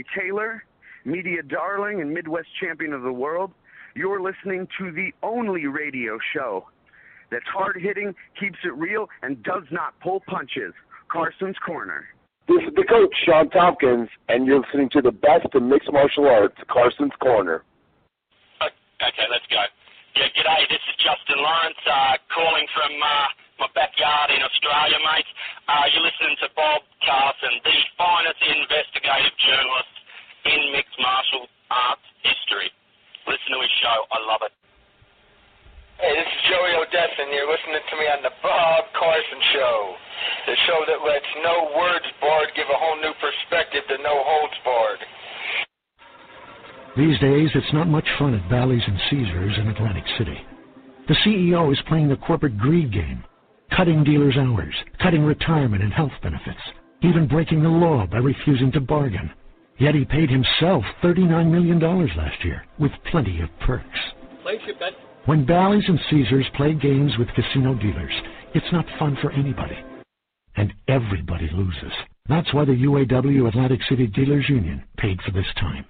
Gary Taylor, media darling and Midwest champion of the world. You're listening to the only radio show that's hard-hitting, keeps it real, and does not pull punches. Carson's Corner. This is the coach, Sean Tompkins, and you're listening to the best in mixed martial arts, Carson's Corner. Okay, let's go. Yeah, g'day, this is Justin Lawrence, calling from my backyard in Australia, mate. You're listening to Bob Carson, the finest investigative journalist in mixed martial arts history. Listen to his show. I love it. Hey, this is Joey Odessa, and you're listening to me on the Bob Carson Show, the show that lets no words barred give a whole new perspective to no holds barred. These days, it's not much fun at Bally's and Caesars in Atlantic City. The CEO is playing the corporate greed game, cutting dealers' hours, cutting retirement and health benefits, even breaking the law by refusing to bargain. Yet he paid himself $39 million last year, with plenty of perks. When Bally's and Caesars play games with casino dealers, it's not fun for anybody. And everybody loses. That's why the UAW Atlantic City Dealers Union paid for this time.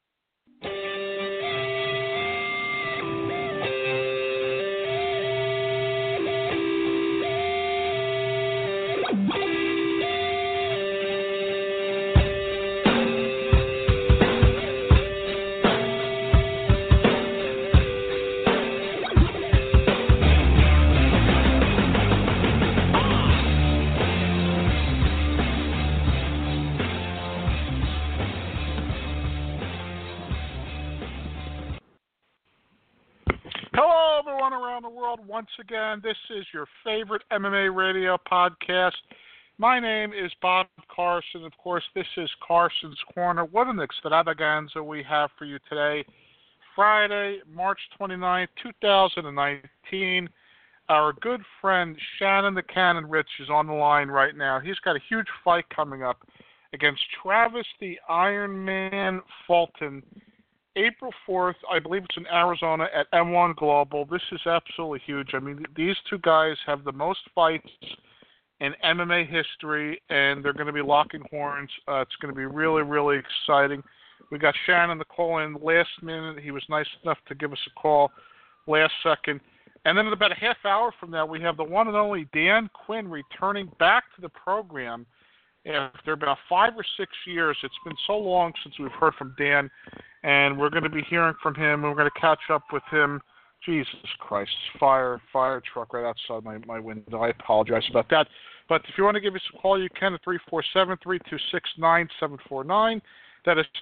Once again, this is your favorite MMA radio podcast. My name is Bob Carson. Of course, this is Carson's Corner. What an extravaganza we have for you today. Friday, March 29th, 2019. Our good friend Shannon the Cannon Rich is on the line right now. He's got a huge fight coming up against Travis the Iron Man Fulton. April 4th, I believe it's in Arizona at M1 Global. This is absolutely huge. I mean, these two guys have the most fights in MMA history, and they're going to be locking horns. It's going to be really, really exciting. We got Shannon the call in last minute. He was nice enough to give us a call last second. And then in about a half hour from now, we have the one and only Dan Quinn returning back to the program after about 5 or 6 years. It's been so long since we've heard from Dan, and we're going to be hearing from him, and we're going to catch up with him. Jesus Christ, fire truck right outside my window. I apologize about that. But if you want to give us a call, you can at 347-326-9749. That is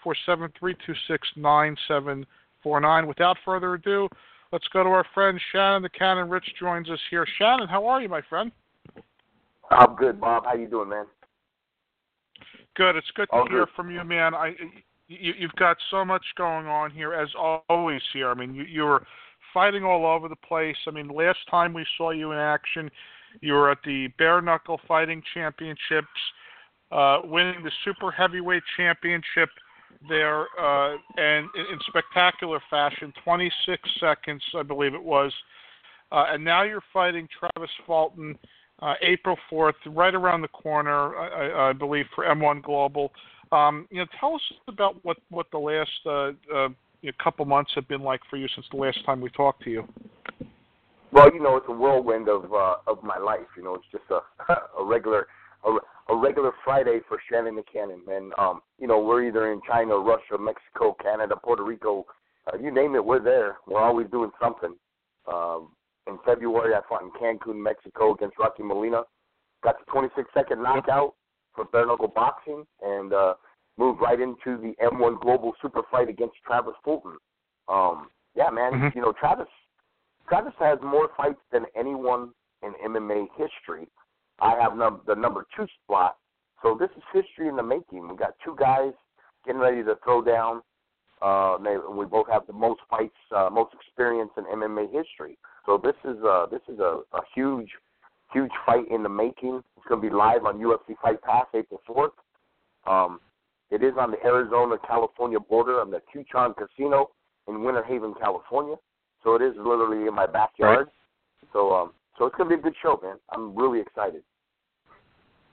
347-326-9749. Without further ado, let's go to our friend Shannon the Cannon Rich joins us here. Shannon, how are you, my friend? I'm good, Bob. How you doing, man? Good. It's good to hear from you, man. You've got so much going on here, as always here. I mean, you were fighting all over the place. I mean, last time we saw you in action, you were at the Bare Knuckle Fighting Championships, winning the Super Heavyweight Championship there, and in spectacular fashion, 26 seconds, I believe it was. And now you're fighting Travis Fulton, April 4th, right around the corner, I believe, for M1 Global. Tell us about what the last couple months have been like for you since the last time we talked to you. Well, it's a whirlwind of my life. It's just a regular Friday for Shannon the Cannon, and we're either in China, Russia, Mexico, Canada, Puerto Rico, you name it, we're there. We're always doing something. In February, I fought in Cancun, Mexico against Rocky Molina. Got the 26-second knockout for bare knuckle boxing, and moved right into the M1 Global Super Fight against Travis Fulton. Yeah, man, Mm-hmm. Travis has more fights than anyone in MMA history. I have the number 2 spot, so this is history in the making. We got two guys getting ready to throw down. We both have the most fights, most experience in MMA history. So this is a huge fight in the making. It's going to be live on UFC Fight Pass April 4th. It is on the Arizona-California border on the Tucson Casino in Winter Haven, California. So it is literally in my backyard. Right. So it's going to be a good show, man. I'm really excited.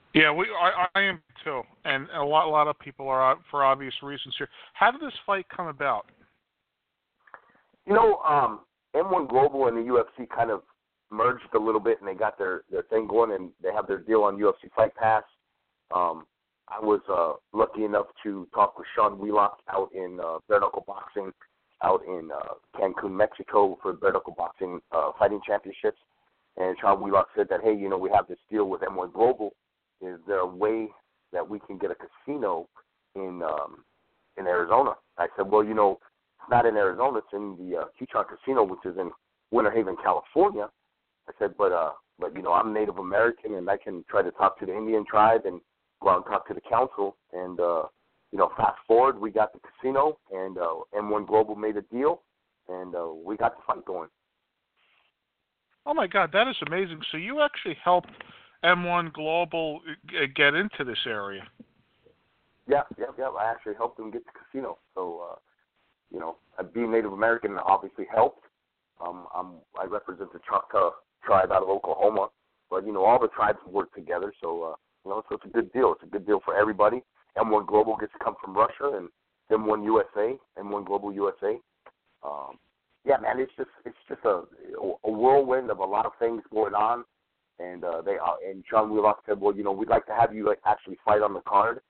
Yeah, I am too, and a lot of people are out for obvious reasons here. How did this fight come about? You know, M1 Global and the UFC kind of merged a little bit, and they got their thing going, and they have their deal on UFC Fight Pass. I was lucky enough to talk with Sean Wheelock out in bare knuckle boxing, out in Cancun, Mexico, for bare knuckle boxing fighting championships. And Sean Wheelock said that, hey, you know, we have this deal with M1 Global. Is there a way that we can get a casino in Arizona? I said, well, you know, it's not in Arizona. It's in the Q-Tron Casino, which is in Winter Haven, California. I said, but you know, I'm Native American, and I can try to talk to the Indian tribe and go out and talk to the council. And, you know, fast forward, we got the casino, and M1 Global made a deal, and we got the fight going. Oh, my God, that is amazing. So you actually helped M1 Global get into this area. Yeah. I actually helped them get the casino. So, you know, being Native American obviously helped. I represent the Choctaw tribe out of Oklahoma, but, you know, all the tribes work together. So, you know, so it's a good deal. It's a good deal for everybody. M1 Global gets to come from Russia, and M1 USA, M1 Global USA. Yeah, man, it's just a whirlwind of a lot of things going on. And and Sean Wheelock said, well, you know, we'd like to have you actually fight on the card.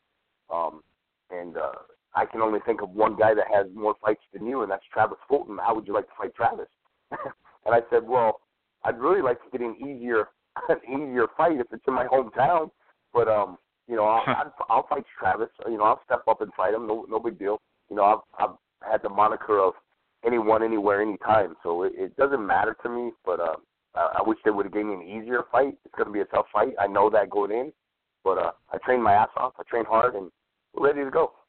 And I can only think of one guy that has more fights than you, and that's Travis Fulton. How would you like to fight Travis? And I said, well, I'd really like to get an easier fight if it's in my hometown. But you know, I'll fight Travis. You know, I'll step up and fight him. No big deal. You know, I've had the moniker of anyone, anywhere, anytime. So it doesn't matter to me. But I wish they would have given me an easier fight. It's going to be a tough fight. I know that going in. But I trained my ass off. I trained hard, and we're ready to go.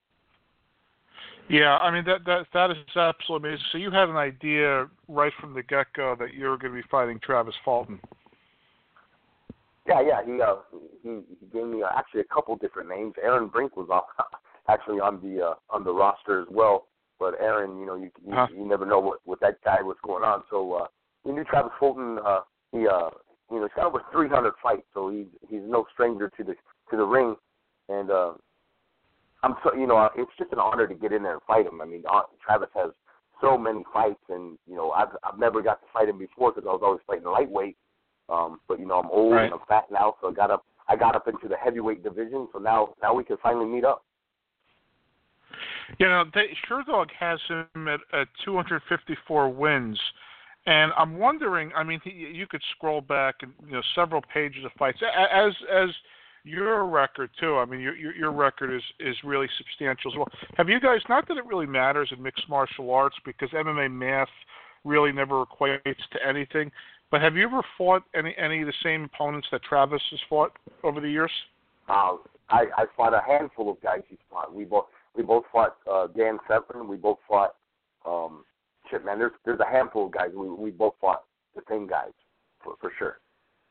Yeah, I mean, that is absolutely amazing. So you had an idea right from the get-go that you were going to be fighting Travis Fulton. Yeah. He gave me actually a couple different names. Aaron Brink was actually on the roster as well. But Aaron, you know, you never know what that guy was going on. So we knew Travis Fulton. He you know, he's got over 300 fights, so he's no stranger to the ring. And I'm so, you know, it's just an honor to get in there and fight him. I mean, Travis has so many fights, and you know, I've never got to fight him before because I was always fighting lightweight. But you know, I'm old and I'm fat now, so I got up into the heavyweight division. So now we can finally meet up. You know, Sherdog has him at 254 wins, and I'm wondering. I mean, you could scroll back and, you know, several pages of fights as your record too. I mean, your record is really substantial as well. Have you guys? Not that it really matters in mixed martial arts because MMA math really never equates to anything. But have you ever fought any of the same opponents that Travis has fought over the years? I fought a handful of guys he's fought. We both fought Dan Severn. We both fought shit, man. There's a handful of guys. We both fought the same guys for sure.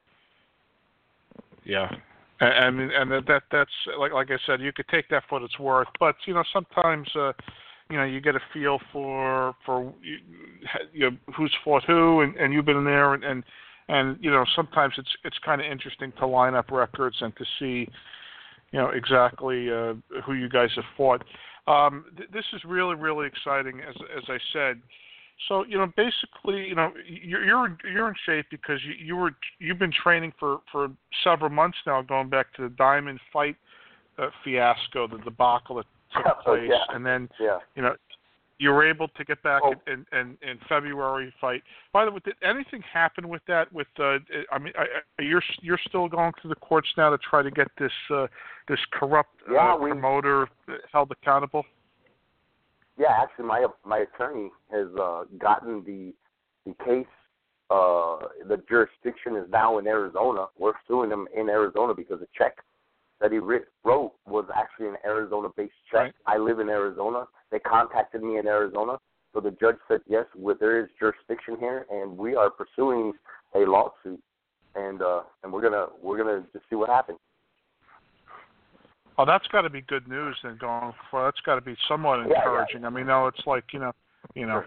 Yeah. I mean, and that's like I said, you could take that for what it's worth. But you know, sometimes you know, you get a feel for you know, who's fought who, and you've been in there, and you know, sometimes it's kind of interesting to line up records and to see, you know, exactly who you guys have fought. This is really, really exciting, as I said. So, you know, basically, you know, you're in shape because you've been training for several months now, going back to the Diamond fight fiasco, the debacle that took place, and then you know, you were able to get back in February fight. By the way, did anything happen with that? With I mean, you're still going through the courts now to try to get this corrupt promoter held accountable. Yeah, actually, my attorney has gotten the case. The jurisdiction is now in Arizona. We're suing him in Arizona because the check that he wrote was actually an Arizona-based check. Right. I live in Arizona. They contacted me in Arizona, so the judge said yes, there is jurisdiction here, and we are pursuing a lawsuit, and we're gonna just see what happens. Oh, that's got to be good news then going forward. That's got to be somewhat encouraging. Yeah. I mean, no, it's like, you know. Sure.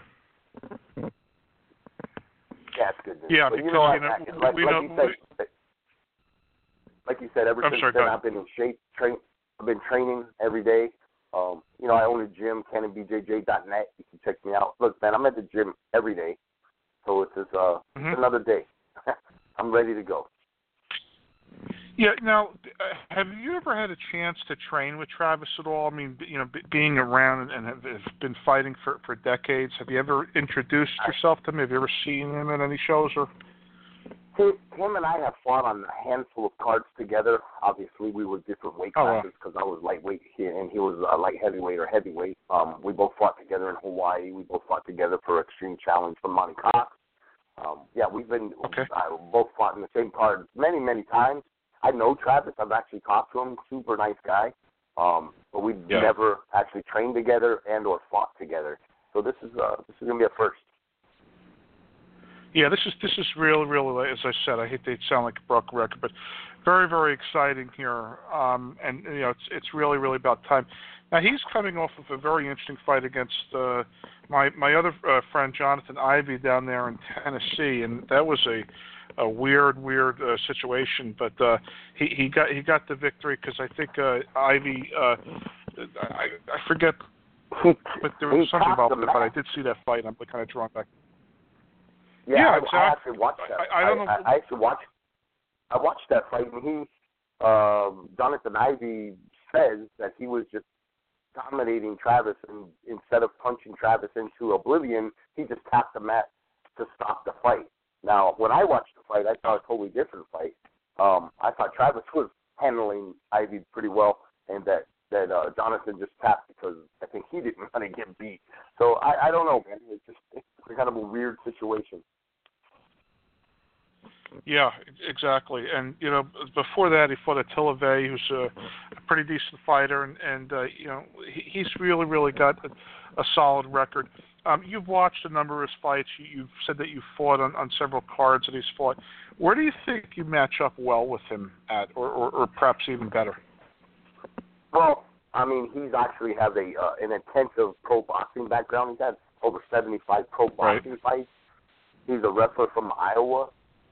Yeah, it's good news. Yeah, but because, like you said, ever since then I've been in shape. I've been training every day. I own a gym, CannonBJJ.net. You can check me out. Look, man, I'm at the gym every day, so it's just it's another day. I'm ready to go. Yeah. Now, have you ever had a chance to train with Travis at all? I mean, being around and have been fighting for decades, have you ever introduced yourself to him? Have you ever seen him at any shows or? Him and I have fought on a handful of cards together. Obviously, we were different weight classes because I was lightweight and he was light heavyweight or heavyweight. We both fought together in Hawaii. We both fought together for Extreme Challenge from Monty Cox. We've been both fought in the same card many, many times. I know Travis. I've actually talked to him. Super nice guy. But we've never actually trained together and or fought together. So this is gonna be a first. Yeah, this is really, as I said, I hate to sound like a broken record, but very, very exciting here. And it's really about time. Now he's coming off of a very interesting fight against my other friend Jonathan Ivey down there in Tennessee, and that was a weird situation. But he got the victory because I think Ivey, I forget, but there was something about it. But I did see that fight, and I'm kind of drawn back. Yeah, exactly. I actually watched that. I don't know. I watched that fight, and Jonathan Ivey says that he was just dominating Travis, and instead of punching Travis into oblivion, he just tapped the mat to stop the fight. Now, when I watched the fight, I saw a totally different fight. I thought Travis was handling Ivey pretty well, and that Jonathan just tapped because I think he didn't want to get beat. So I don't know, man. It's kind of a weird situation. Yeah, exactly. And before that, he fought Attila Vey, who's a pretty decent fighter, and he's really got a solid record. You've watched a number of his fights. You've said that you fought on several cards that he's fought. Where do you think you match up well with him at, or perhaps even better? Well, I mean, he's actually has an intensive pro boxing background. He's had over 75 pro boxing fights. He's a wrestler from Iowa.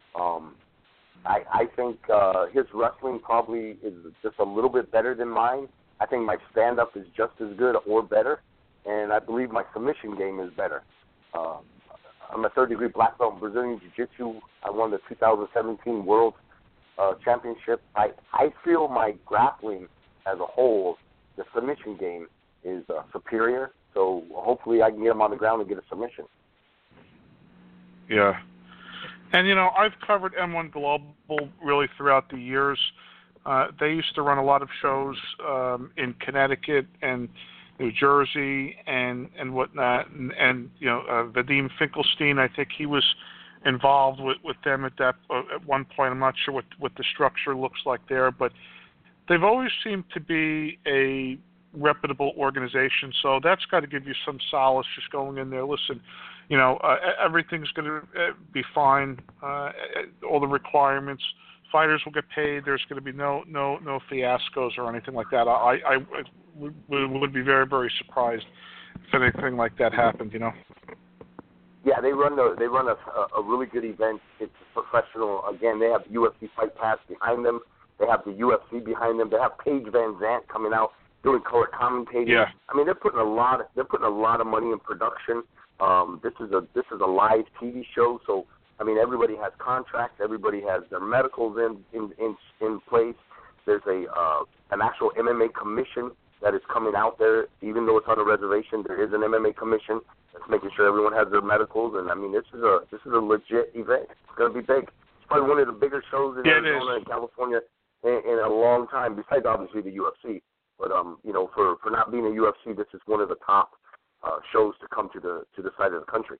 I think his wrestling probably is just a little bit better than mine. I think my stand-up is just as good or better, and I believe my submission game is better. I'm a third-degree black belt in Brazilian Jiu-Jitsu. I won the 2017 World Championship. I feel my grappling as a whole, the submission game, is superior. So hopefully I can get him on the ground and get a submission. Yeah. And, I've covered M1 Global really throughout the years. They used to run a lot of shows in Connecticut and New Jersey and whatnot. And Vadim Finkelstein, I think he was involved with them at one point. I'm not sure what the structure looks like there, but they've always seemed to be a reputable organization, so that's got to give you some solace just going in there. Listen, everything's going to be fine. All the requirements, fighters will get paid. There's going to be no fiascos or anything like that. I would be very, very surprised if anything like that happened. Yeah, they run a really good event. It's professional. Again, they have UFC Fight Pass behind them. They have the UFC behind them. They have Paige Van Zandt coming out doing color commentating. Yeah. I mean, they're putting a lot of money in production. This is a live TV show, so I mean, everybody has contracts. Everybody has their medicals in place. There's an actual MMA commission that is coming out there. Even though it's on a reservation, there is an MMA commission that's making sure everyone has their medicals. And I mean, this is a legit event. It's going to be big. It's probably one of the bigger shows in Arizona and California in a long time, besides obviously the UFC. But for not being a UFC, this is one of the top shows to come to the side of the country.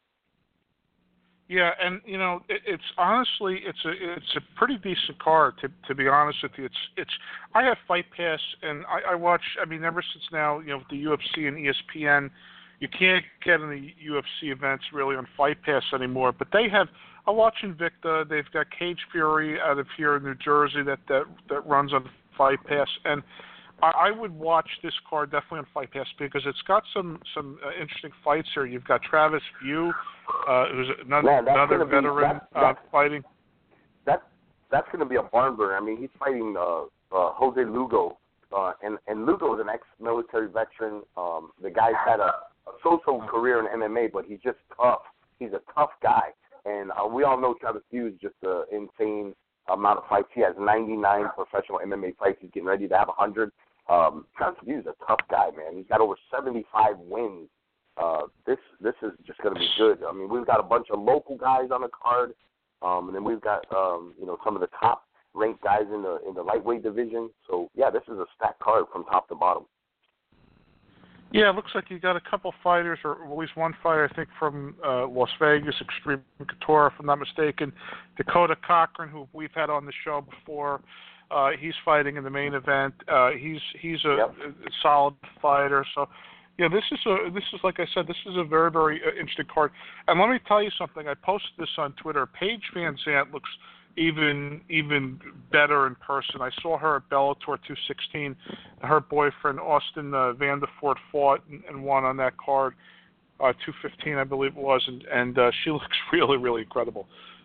Yeah, and it's honestly it's a pretty decent card to be honest with you. It's I have Fight Pass and I watch. I mean, ever since now with the UFC and ESPN, you can't get any UFC events really on Fight Pass anymore. But they have. I watch Invicta. They've got Cage Fury out of here in New Jersey that runs on Fight Pass, and I would watch this card definitely on Fight Pass because it's got some interesting fights here. You've got Travis View, who's another veteran fighting. that's going to be a barn burner. I mean, he's fighting Jose Lugo, and Lugo is an ex-military veteran. The guy's had a so-so career in MMA, but he's just tough. He's a tough guy, and we all know Travis Hughes is just an insane amount of fights. He has 99 professional MMA fights. He's getting ready to have 100. Travis Hughes is a tough guy, man. He's got over 75 wins. This is just going to be good. I mean, we've got a bunch of local guys on the card, and then we've got some of the top ranked guys in the lightweight division. So yeah, this is a stacked card from top to bottom. Yeah, it looks like you got a couple fighters, or at least one fighter, I think, from Las Vegas, Extreme Couture, if I'm not mistaken. Dakota Cochran, who we've had on the show before, he's fighting in the main event. He's a solid fighter. So, yeah, this is like I said, this is a very, very interesting card. And let me tell you something. I posted this on Twitter. Paige Van Zandt looks even better in person. I saw her at Bellator 216. Her boyfriend Austin Vanderford fought and won on that card, 215 I believe it was, and she looks really, really incredible.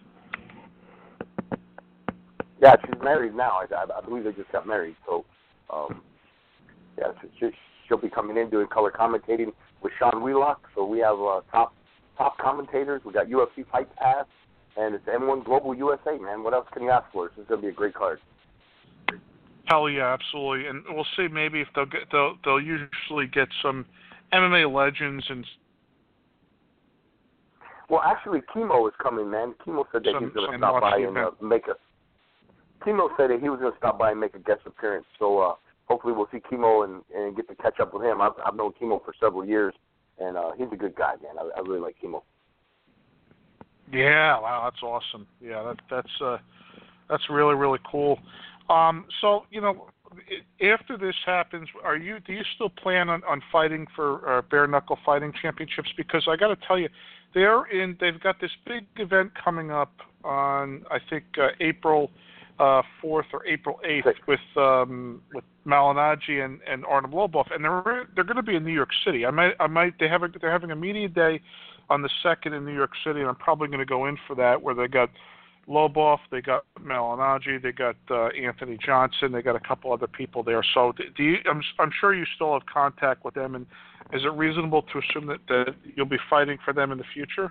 Yeah, she's married now. I believe they just got married. So, yeah, she'll be coming in doing color commentating with Sean Wheelock. So we have top commentators. We got UFC Fight Pass. And it's M1 Global USA, man. What else can you ask for? This is going to be a great card. Hell yeah, absolutely. And we'll see maybe if they'll usually get some MMA legends and. Well, actually, Chemo is coming, man. Chemo said that he's going to stop by and make a. Chemo said that he was going to stop by and make a guest appearance. So hopefully we'll see Chemo and get to catch up with him. I've known Chemo for several years, and he's a good guy, man. I really like Chemo. Yeah, wow, that's awesome. Yeah, that's really, really cool. So, after this happens, do you still plan on fighting for bare knuckle fighting championships? Because I got to tell you, they've got this big event coming up on I think April 4th or April 8th with Malignaggi and Artem Lobov, and they're going to be in New York City. They're having a media day on the 2nd in New York City, and I'm probably going to go in for that, where they got Lobov, they got Malignaggi, they got Anthony Johnson, they got a couple other people there. So I'm sure you still have contact with them, and is it reasonable to assume that you'll be fighting for them in the future?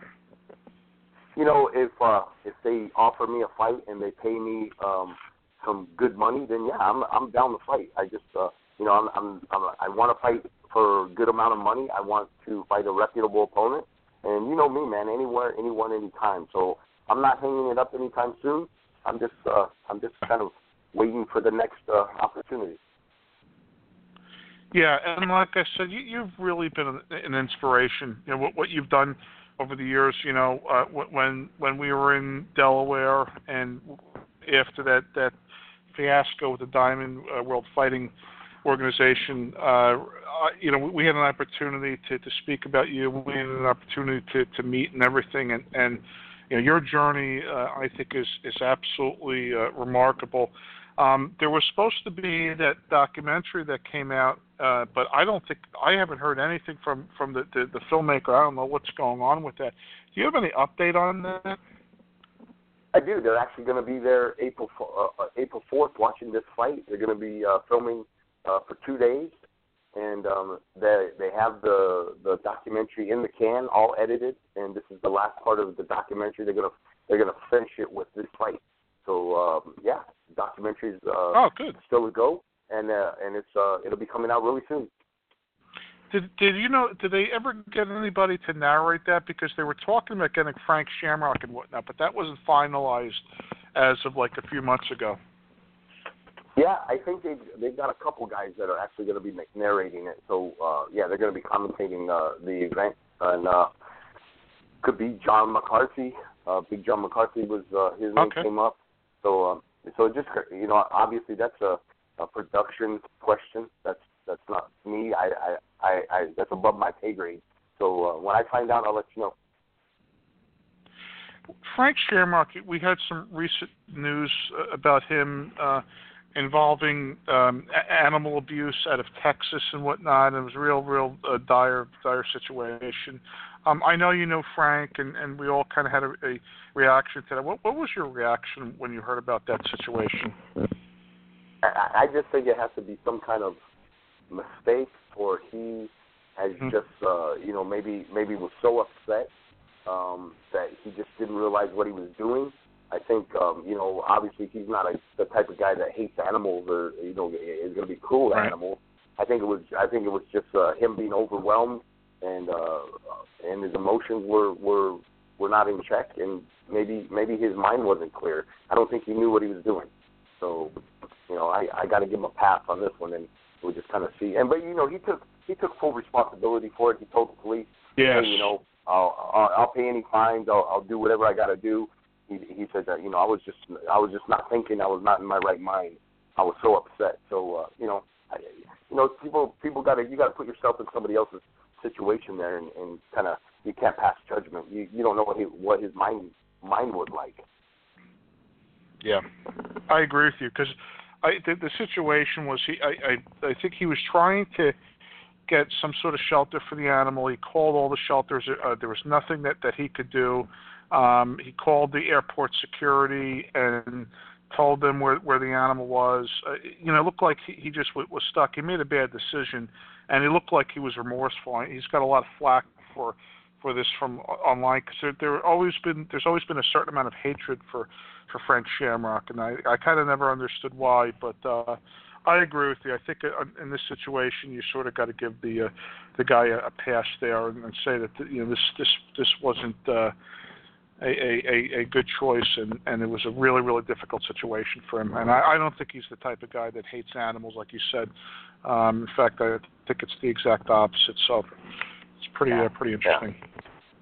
If they offer me a fight and they pay me some good money, then yeah, I'm down to fight. I just I want to fight for a good amount of money. I want to fight a reputable opponent. And you know me, man, anywhere, anyone, anytime. So I'm not hanging it up anytime soon. I'm just kind of waiting for the next opportunity. Yeah, and like I said, you've really been an inspiration. What you've done over the years. When we were in Delaware, and after that fiasco with the Diamond World Fighting Organization, we had an opportunity to speak about you. We had an opportunity to meet and everything, and your journey, I think, is absolutely remarkable. There was supposed to be that documentary that came out, but I haven't heard anything from the filmmaker. I don't know what's going on with that. Do you have any update on that? I do. They're actually going to be there April 4th watching this fight. They're going to be filming for 2 days, and they have the documentary in the can, all edited, and this is the last part of the documentary. They're gonna finish it with this fight. So the documentary's good. Still a go, and it'll be coming out really soon. Did they ever get anybody to narrate that? Because they were talking about getting Frank Shamrock and whatnot, but that wasn't finalized as of like a few months ago. Yeah, I think they've got a couple guys that are actually going to be narrating it. So they're going to be commentating the event, and could be John McCarthy. Big John McCarthy was his name came up. So just obviously that's a production question. That's not me. I that's above my pay grade. So when I find out, I'll let you know. Frank Shamrock, we had some recent news about him. involving animal abuse out of Texas and whatnot. It was a real dire situation. I know you know Frank, and we all kind of had a reaction to that. What was your reaction when you heard about that situation? I just think it has to be some kind of mistake, or he has just, maybe was so upset that he just didn't realize what he was doing. I think, obviously he's not the type of guy that hates animals or, is going to be cruel to animals. I think it was just him being overwhelmed, and his emotions were not in check, and maybe his mind wasn't clear. I don't think he knew what he was doing. So, I got to give him a pass on this one, and we'll just kind of see. But he took full responsibility for it. He told the police, yes, hey, I'll pay any fines. I'll do whatever I got to do. He said that, I was just not thinking. I was not in my right mind. I was so upset. So, people you got to put yourself in somebody else's situation there, and kind of, you can't pass judgment. You don't know what his mind was like. Yeah, I agree with you, because the situation was I think he was trying to get some sort of shelter for the animal. He called all the shelters. There was nothing that he could do. He called the airport security and told them where the animal was. It looked like he just was stuck. He made a bad decision, and it looked like he was remorseful. He's got a lot of flack for this from online, because there's always been a certain amount of hatred for Frank Shamrock, and I kind of never understood why. But I agree with you. I think in this situation, you sort of got to give the guy a pass there, and say that this wasn't a good choice, and it was a really, really difficult situation for him. And I don't think he's the type of guy that hates animals, like you said. In fact, I think it's the exact opposite. So it's pretty interesting. Yeah.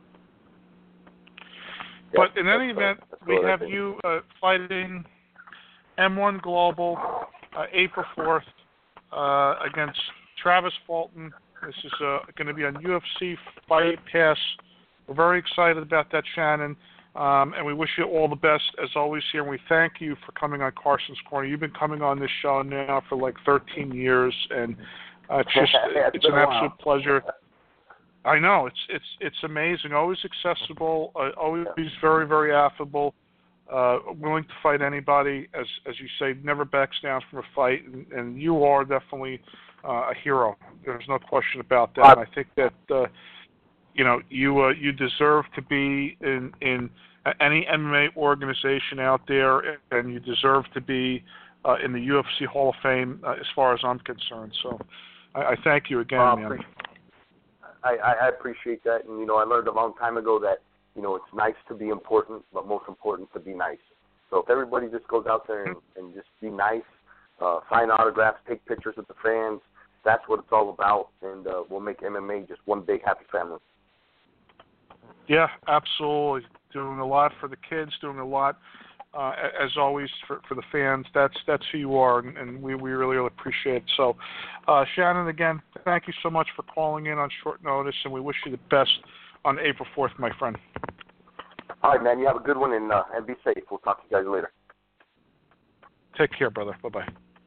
But in any event, we have you fighting M1 Global April 4th against Travis Fulton. This is going to be on UFC Fight Pass. We're very excited about that, Shannon, and we wish you all the best, as always, here. And we thank you for coming on Carson's Corner. You've been coming on this show now for like 13 years, and it's an absolute pleasure. I know, it's amazing. Always accessible, always very, very affable, willing to fight anybody. As you say, never backs down from a fight, and you are definitely a hero. There's no question about that. And I think that you deserve to be in any MMA organization out there, and you deserve to be in the UFC Hall of Fame as far as I'm concerned. So I thank you again, man. I appreciate that, and I learned a long time ago that it's nice to be important, but most important to be nice. So if everybody just goes out there and just be nice, sign autographs, take pictures with the fans, that's what it's all about, and we'll make MMA just one big happy family. Yeah, absolutely. Doing a lot for the kids, doing a lot, as always, for the fans. That's who you are, and we really, really appreciate it. So, Shannon, again, thank you so much for calling in on short notice, and we wish you the best on April 4th, my friend. All right, man. You have a good one, and be safe. We'll talk to you guys later. Take care, brother. Bye-bye.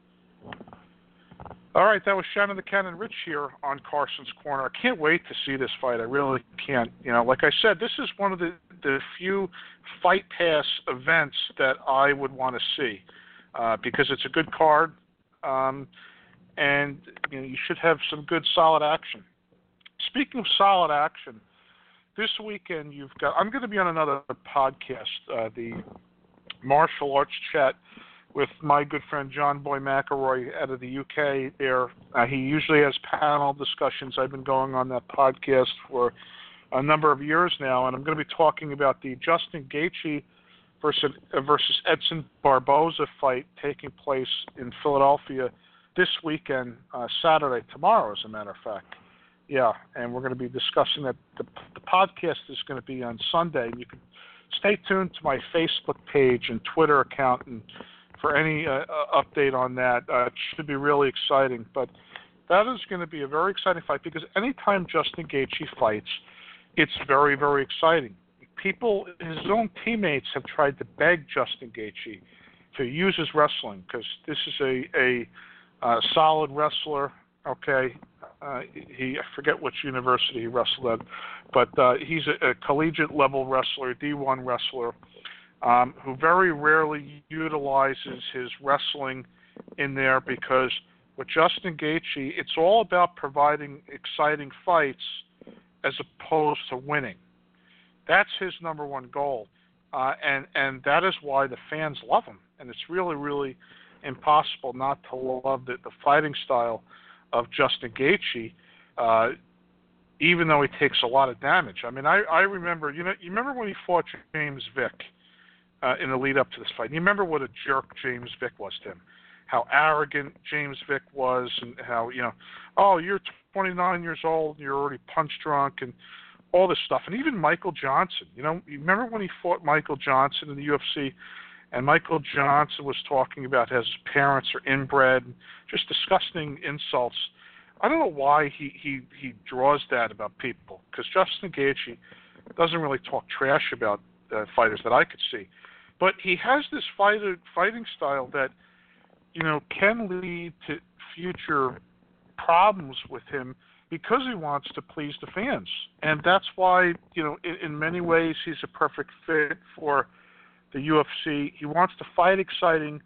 All right, that was Shannon the Cannon Rich here on Carson's Corner. I can't wait to see this fight. I really can't. Like I said, this is one of the few Fight Pass events that I would want to see because it's a good card, and you should have some good, solid action. Speaking of solid action, this weekend I'm going to be on another podcast, the Martial Arts Chat, with my good friend John Boy McElroy out of the UK there. He usually has panel discussions. I've been going on that podcast for a number of years now, and I'm going to be talking about the Justin Gaethje versus Edson Barboza fight taking place in Philadelphia this weekend, Saturday, tomorrow, as a matter of fact. Yeah, and we're going to be discussing that. The podcast is going to be on Sunday, and you can stay tuned to my Facebook page and Twitter account and for any update on that. It should be really exciting. But that is going to be a very exciting fight because anytime Justin Gaethje fights, it's very, very exciting. His own teammates have tried to beg Justin Gaethje use his wrestling, because this is a solid wrestler. Okay, I forget which university he wrestled at, but he's a collegiate level wrestler, D1 wrestler, who very rarely utilizes his wrestling in there, because with Justin Gaethje, it's all about providing exciting fights as opposed to winning. That's his number one goal, and that is why the fans love him. And it's really, really impossible not to love the fighting style of Justin Gaethje, even though he takes a lot of damage. I mean, I remember, you remember when he fought James Vick in the lead up to this fight? You remember what a jerk James Vick was to him, how arrogant James Vick was, and how, oh, you're 29 years old, you're already punch drunk, and all this stuff. And even Michael Johnson, you remember when he fought Michael Johnson in the UFC? And Michael Johnson was talking about his parents are inbred, just disgusting insults. I don't know why he draws that about people, because Justin Gaethje doesn't really talk trash about fighters that I could see. But he has this fighting style that, can lead to future problems with him, because he wants to please the fans. And that's why, in many ways, he's a perfect fit for the UFC. He wants to fight exciting,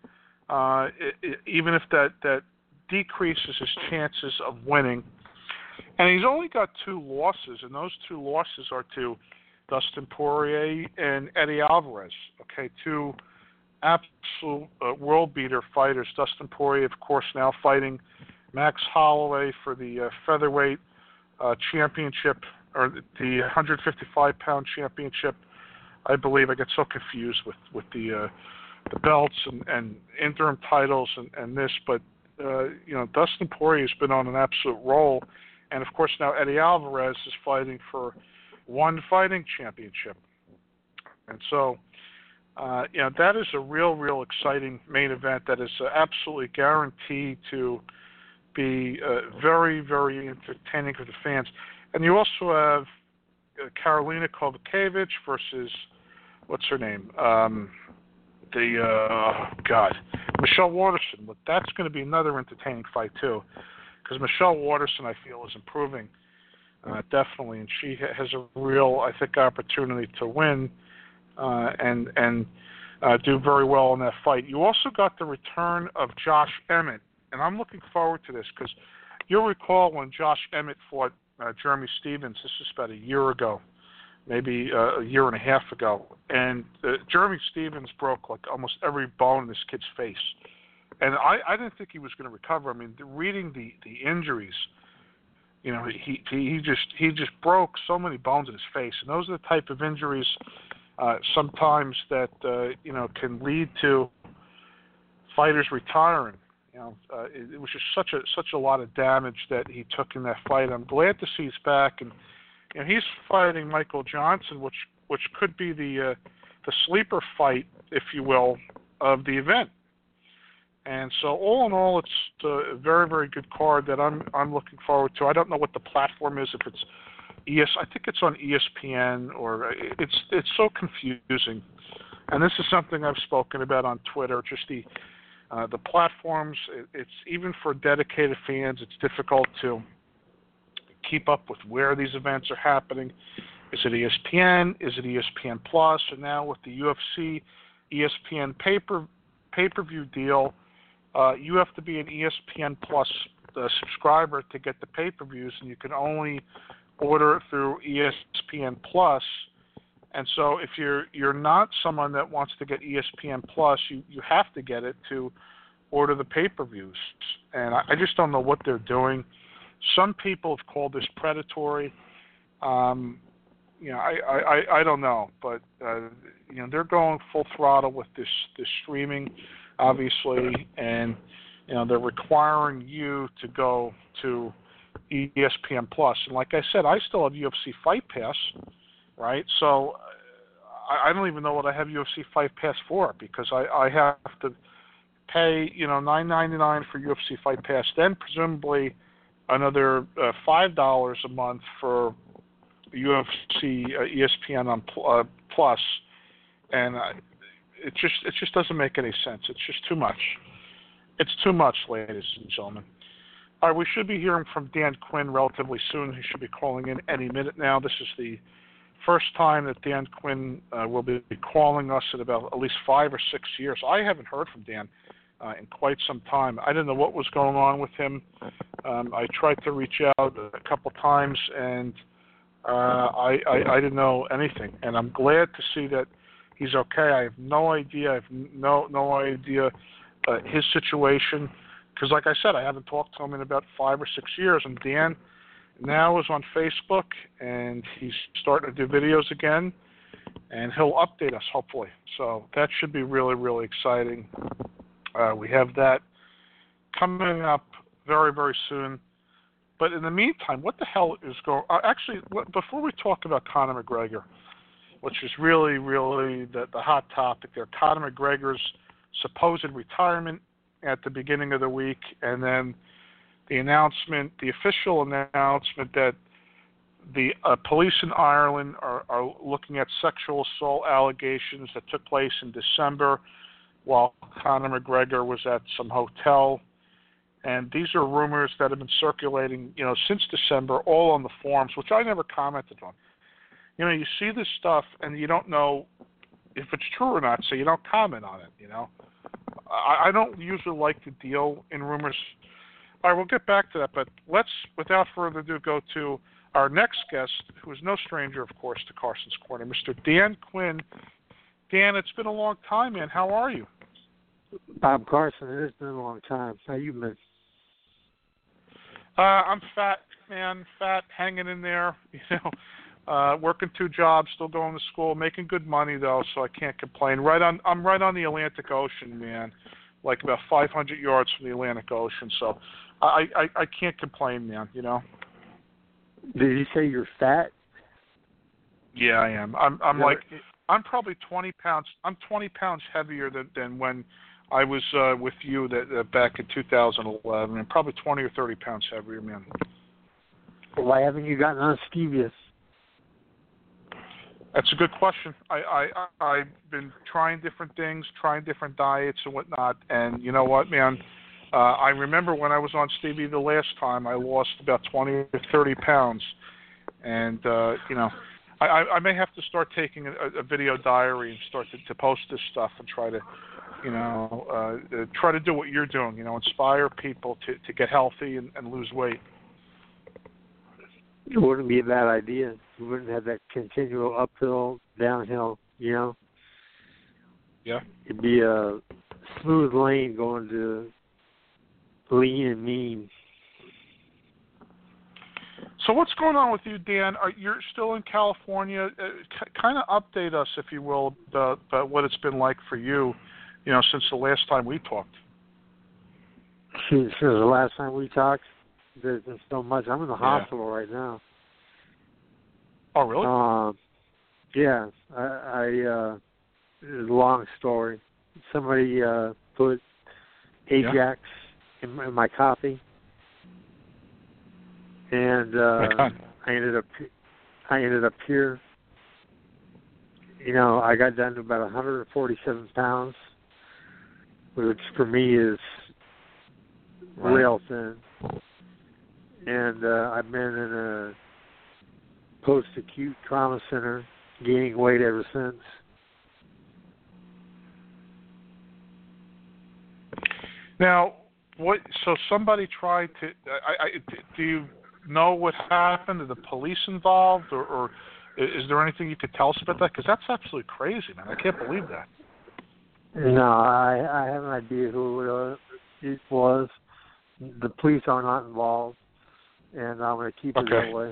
even if that decreases his chances of winning. And he's only got 2 losses, and those 2 losses are to Dustin Poirier and Eddie Alvarez. Okay, 2 absolute world beater fighters. Dustin Poirier, of course, now fighting Max Holloway for the featherweight championship, or the 155-pound championship. I believe I get so confused with the belts and interim titles and this, but Dustin Poirier has been on an absolute roll, and of course now Eddie Alvarez is fighting for one fighting championship, and so that is a real exciting main event that is absolutely guaranteed to be very, very entertaining for the fans. And you also have Karolina Kowalkiewicz versus, what's her name? Michelle Waterson. But that's going to be another entertaining fight too, because Michelle Waterson, I feel, is improving definitely, and she has a real, I think, opportunity to win and do very well in that fight. You also got the return of Josh Emmett, and I'm looking forward to this, because you'll recall when Josh Emmett fought Jeremy Stephens. This is about a year ago, maybe a year and a half ago, and Jeremy Stephens broke like almost every bone in this kid's face, and I didn't think he was going to recover. I mean, reading the injuries, he just broke so many bones in his face, and those are the type of injuries sometimes that can lead to fighters retiring. It was just such a lot of damage that he took in that fight. I'm glad to see he's back, and he's fighting Michael Johnson, which could be the sleeper fight, if you will, of the event. And so all in all, it's a very, very good card that I'm looking forward to. I don't know what the platform is, if it's I think it's on ESPN, or it's so confusing. And this is something I've spoken about on Twitter, just the platforms. It's even for dedicated fans, it's difficult to keep up with where these events are happening. Is it ESPN? Is it ESPN Plus? And now with the UFC ESPN pay-per-view deal, you have to be an ESPN Plus subscriber to get the pay-per-views, and you can only order it through ESPN Plus. And so if you're not someone that wants to get ESPN Plus, you have to get it to order the pay-per-views. And I just don't know what they're doing. Some people have called this predatory. I don't know, but they're going full throttle with this streaming, obviously, and they're requiring you to go to ESPN Plus. And like I said, I still have UFC Fight Pass, right? So I don't even know what I have UFC Fight Pass for, because I have to pay $9.99 for UFC Fight Pass, then presumably another $5 a month for UFC ESPN on Plus, and it just doesn't make any sense. It's just too much. It's too much, ladies and gentlemen. All right, we should be hearing from Dan Quinn relatively soon. He should be calling in any minute now. This is the first time that Dan Quinn will be calling us in about at least 5 or 6 years. I haven't heard from Dan in quite some time. I didn't know what was going on with him. I tried to reach out a couple times, and I didn't know anything. And I'm glad to see that he's okay. I have no idea. I have no idea his situation, because like I said, I haven't talked to him in about 5 or 6 years. And Dan now is on Facebook, and he's starting to do videos again, and he'll update us hopefully. So that should be really, really exciting. We have that coming up very, very soon. But in the meantime, what the hell is going on? Actually, before we talk about Conor McGregor, which is really, really the hot topic there, Conor McGregor's supposed retirement at the beginning of the week, and then the official announcement that the police in Ireland are looking at sexual assault allegations that took place in December while Conor McGregor was at some hotel. And these are rumors that have been circulating, since December, all on the forums, which I never commented on. You see this stuff and you don't know if it's true or not, so you don't comment on it, I don't usually like to deal in rumors. All right, we'll get back to that, but let's, without further ado, go to our next guest, who is no stranger, of course, to Carson's Corner, Mr. Dan Quinn. Dan, it's been a long time, man. How are you? Bob Carson, it has been a long time. How you been? I'm fat, man, hanging in there, working 2 jobs, still going to school, making good money, though, so I can't complain. I'm right on the Atlantic Ocean, man, like about 500 yards from the Atlantic Ocean, so I can't complain, man, Did you say you're fat? Yeah, I am. I'm probably 20 pounds. I'm 20 pounds heavier than when I was with you back in 2011, and probably 20 or 30 pounds heavier, man. Why haven't you gotten on stevia? That's a good question. I've been trying different things, trying different diets and whatnot, and you know what, man? I remember when I was on stevia the last time, I lost about 20 or 30 pounds, and I may have to start taking a video diary and start to post this stuff and try to, try to do what you're doing, inspire people to get healthy and lose weight. It wouldn't be a bad idea. You wouldn't have that continual uphill, downhill, Yeah. It'd be a smooth lane going to lean and mean. So what's going on with you, Dan? You're still in California. Kind of update us, if you will, about what it's been like for you, since the last time we talked. Since the last time we talked, there's been so much. I'm in the hospital right now. Oh, really? Yeah. It's a long story. Somebody put Ajax in my coffee. And I ended up here. I got down to about 147 pounds, which for me is rail thin. And I've been in a post-acute trauma center, gaining weight ever since. Now, what? So somebody tried to. Do you know what happened? Are the police involved, or is there anything you could tell us about that? Because that's absolutely crazy, man. I can't believe that. No, I have an idea who it was. The police are not involved, and I'm going to keep it that way.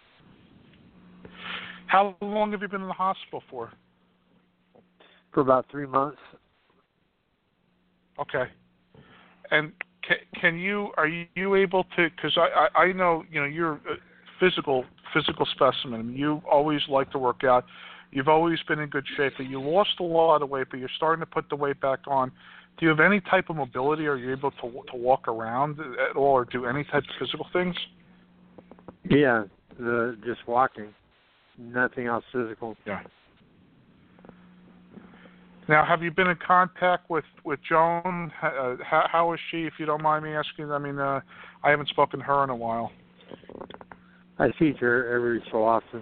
How long have you been in the hospital for? For about 3 months. Okay. And are you able to, because I know, you're a physical specimen. You always like to work out. You've always been in good shape. But you lost a lot of weight, but you're starting to put the weight back on. Do you have any type of mobility? Are you able to walk around at all or do any type of physical things? Yeah, just walking. Nothing else physical. Yeah. Now, have you been in contact with Joan? How is she, if you don't mind me asking? I mean, I haven't spoken to her in a while. I see her every so often.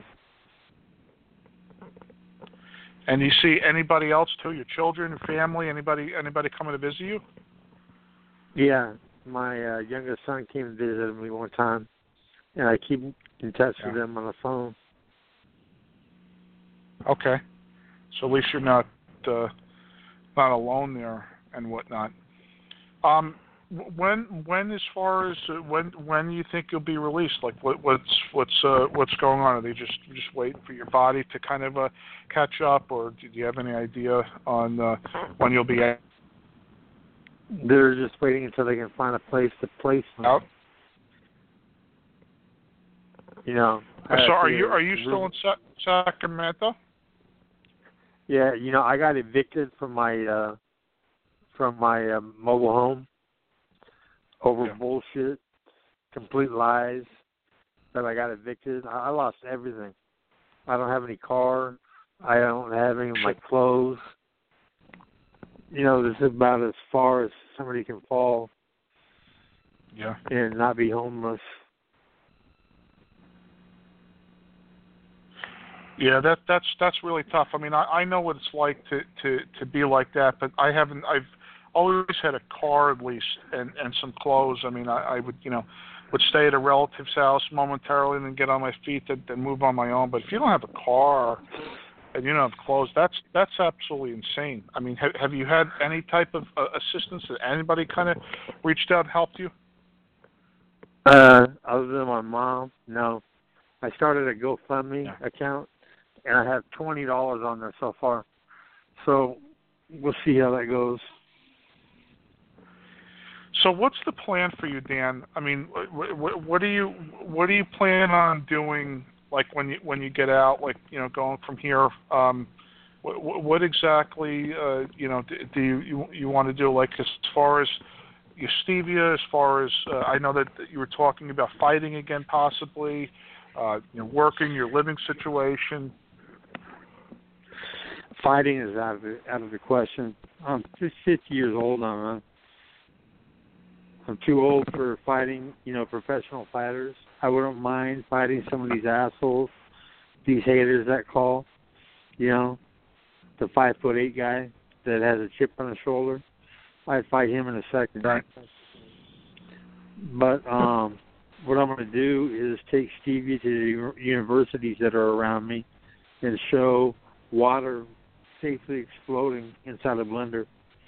And you see anybody else too? Your children, your family, anybody coming to visit you? Yeah, my youngest son came and visited me one time, and I keep in touch with them on the phone. Okay, so at least you're not alone there and whatnot. When as far as when you think you'll be released? Like what's going on? Are they just waiting for your body to kind of catch up, or do you have any idea on when you'll be out? They're just waiting until they can find a place to place me. Out? You know. So are you still in Sacramento? Yeah, you know, I got evicted from my mobile home over bullshit, complete lies. That I got evicted. I lost everything. I don't have any car. I don't have any of my clothes. You know, this is about as far as somebody can fall. Yeah. And not be homeless. Yeah, that's really tough. I mean, I know what it's like to be like that, but I've always had a car at least and some clothes. I mean, I would stay at a relative's house momentarily and then get on my feet and move on my own. But if you don't have a car and you don't have clothes, that's absolutely insane. I mean, have you had any type of assistance? That anybody kind of reached out and helped you? Other than my mom, no. I started a GoFundMe account, and I have $20 on there so far. So we'll see how that goes. So what's the plan for you, Dan? I mean, what do you plan on doing? Like when you get out, like going from here. What exactly do you want to do? Like as far as your stevia, as far as I know that you were talking about fighting again, possibly. Working, your living situation. Fighting is out of the question. I'm just 50 years old now. I'm too old for fighting, professional fighters. I wouldn't mind fighting some of these assholes, these haters that call, the 5'8" guy that has a chip on his shoulder. I'd fight him in a second. Right. But what I'm going to do is take stevia to the universities that are around me and show water safely exploding inside a blender.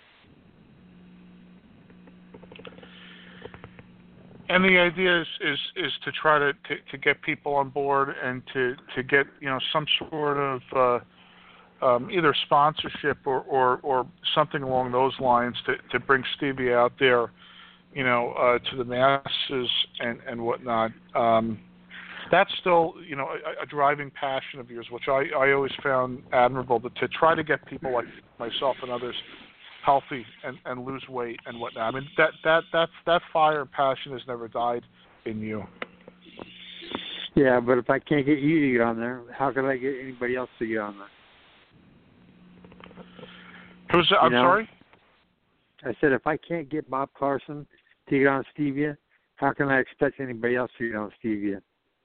And the idea is to try to get people on board and to get some sort of either sponsorship or something along those lines to bring stevia out there, to the masses and whatnot. That's still a driving passion of yours, which I always found admirable, to try to get people like myself and others healthy and lose weight and whatnot. I mean, that fire and passion has never died in you. Yeah, but if I can't get you to get on there, how can I get anybody else to get on there? I'm sorry? I said if I can't get Bob Carson to get on stevia, how can I expect anybody else to get on stevia?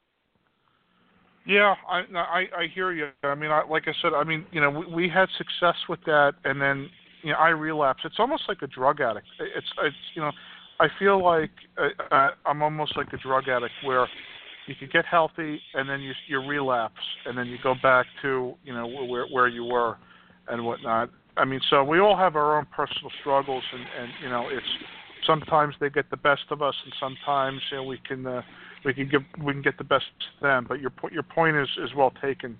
Yeah, I hear you. I mean, like I said, I mean, we had success with that, and then I relapsed. It's almost like a drug addict. It's I feel like I'm almost like a drug addict where you can get healthy and then you relapse and then you go back to where you were and whatnot. I mean, so we all have our own personal struggles, and it's sometimes they get the best of us, and sometimes we can get the best of them. But your point is well taken.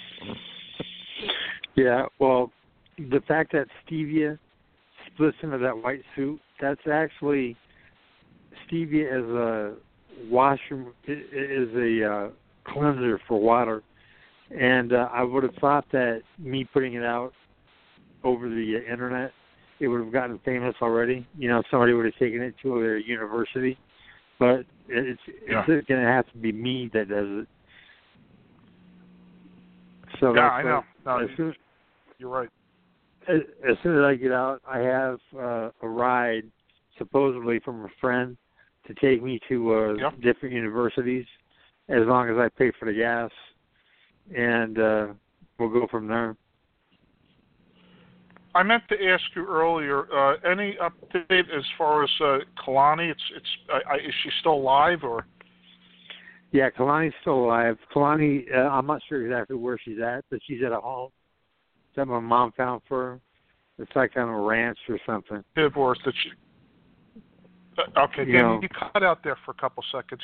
Yeah. Well, the fact that stevia splits into that white soup, that's actually stevia as a washer, is a cleanser for water. And I would have thought that me putting it out over the internet, it would have gotten famous already. Somebody would have taken it to their university. But it's going to have to be me that does it. So yeah, I know. No, you're right. as soon as I get out, I have a ride, supposedly from a friend, to take me to different universities, as long as I pay for the gas, and we'll go from there. I meant to ask you earlier, any update as far as Kalani? Is she still alive, or? Yeah, Kalani's still alive. Kalani, I'm not sure exactly where she's at, but she's at a home that my mom found for her. It's like on a ranch or something. Divorce that she. Okay, Dan, you cut out there for a couple seconds.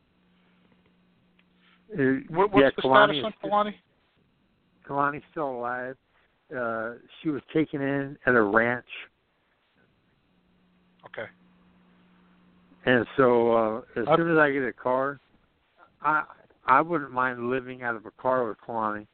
What's the status on Kalani? Kalani's still alive. She was taken in at a ranch. Okay. And so as soon as I get a car, I wouldn't mind living out of a car with Kalani.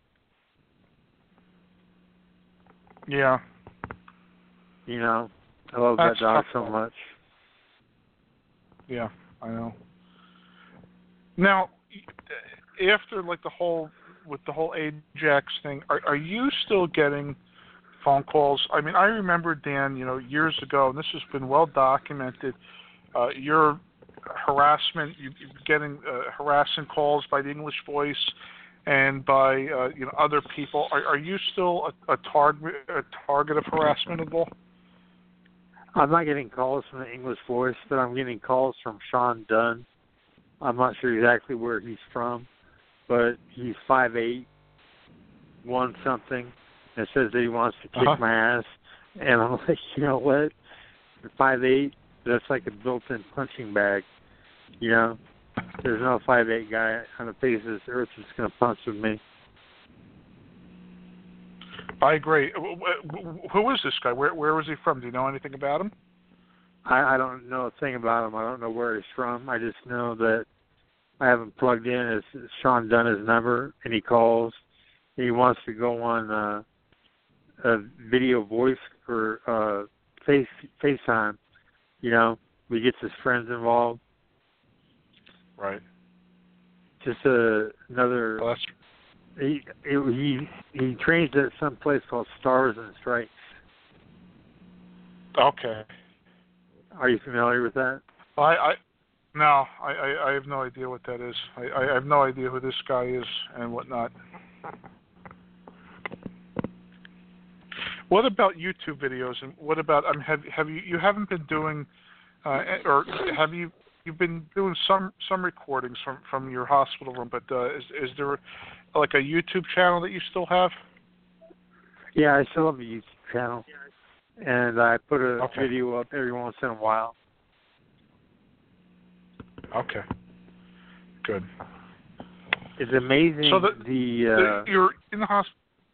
Yeah. You know, I love that dog so much. Yeah, I know. Now, after like the whole Ajax thing, are you still getting phone calls? I mean, I remember, Dan, years ago, and this has been well documented. Your harassment, you're getting harassing calls by the English Voice and by other people. Are you still a target of harassment at all? I'm not getting calls from the English Voice, but I'm getting calls from Sean Dunn. I'm not sure exactly where he's from, but he's 5'8", won something, and says that he wants to kick my ass. And I'm like, you know what? At 5'8", that's like a built-in punching bag. There's no 5'8" guy on the face of this earth that's going to punch with me. I agree. Who is this guy? Where was he from? Do you know anything about him? I don't know a thing about him. I don't know where he's from. I just know that I have him plugged in as Sean Dunn his number, and he calls. He wants to go on a video voice or FaceTime. We get his friends involved. Right. Just another. Well, he trains at some place called Stars and Stripes. Okay. Are you familiar with that? I have no idea what that is. I have no idea who this guy is and whatnot. What about YouTube videos, and what about you haven't been doing or have you've been doing some recordings from your hospital room, but is there like a YouTube channel that you still have? Yeah, I still have a YouTube channel, and I put a video up every once in a while. Okay, good. It's amazing. So you're in the hospital.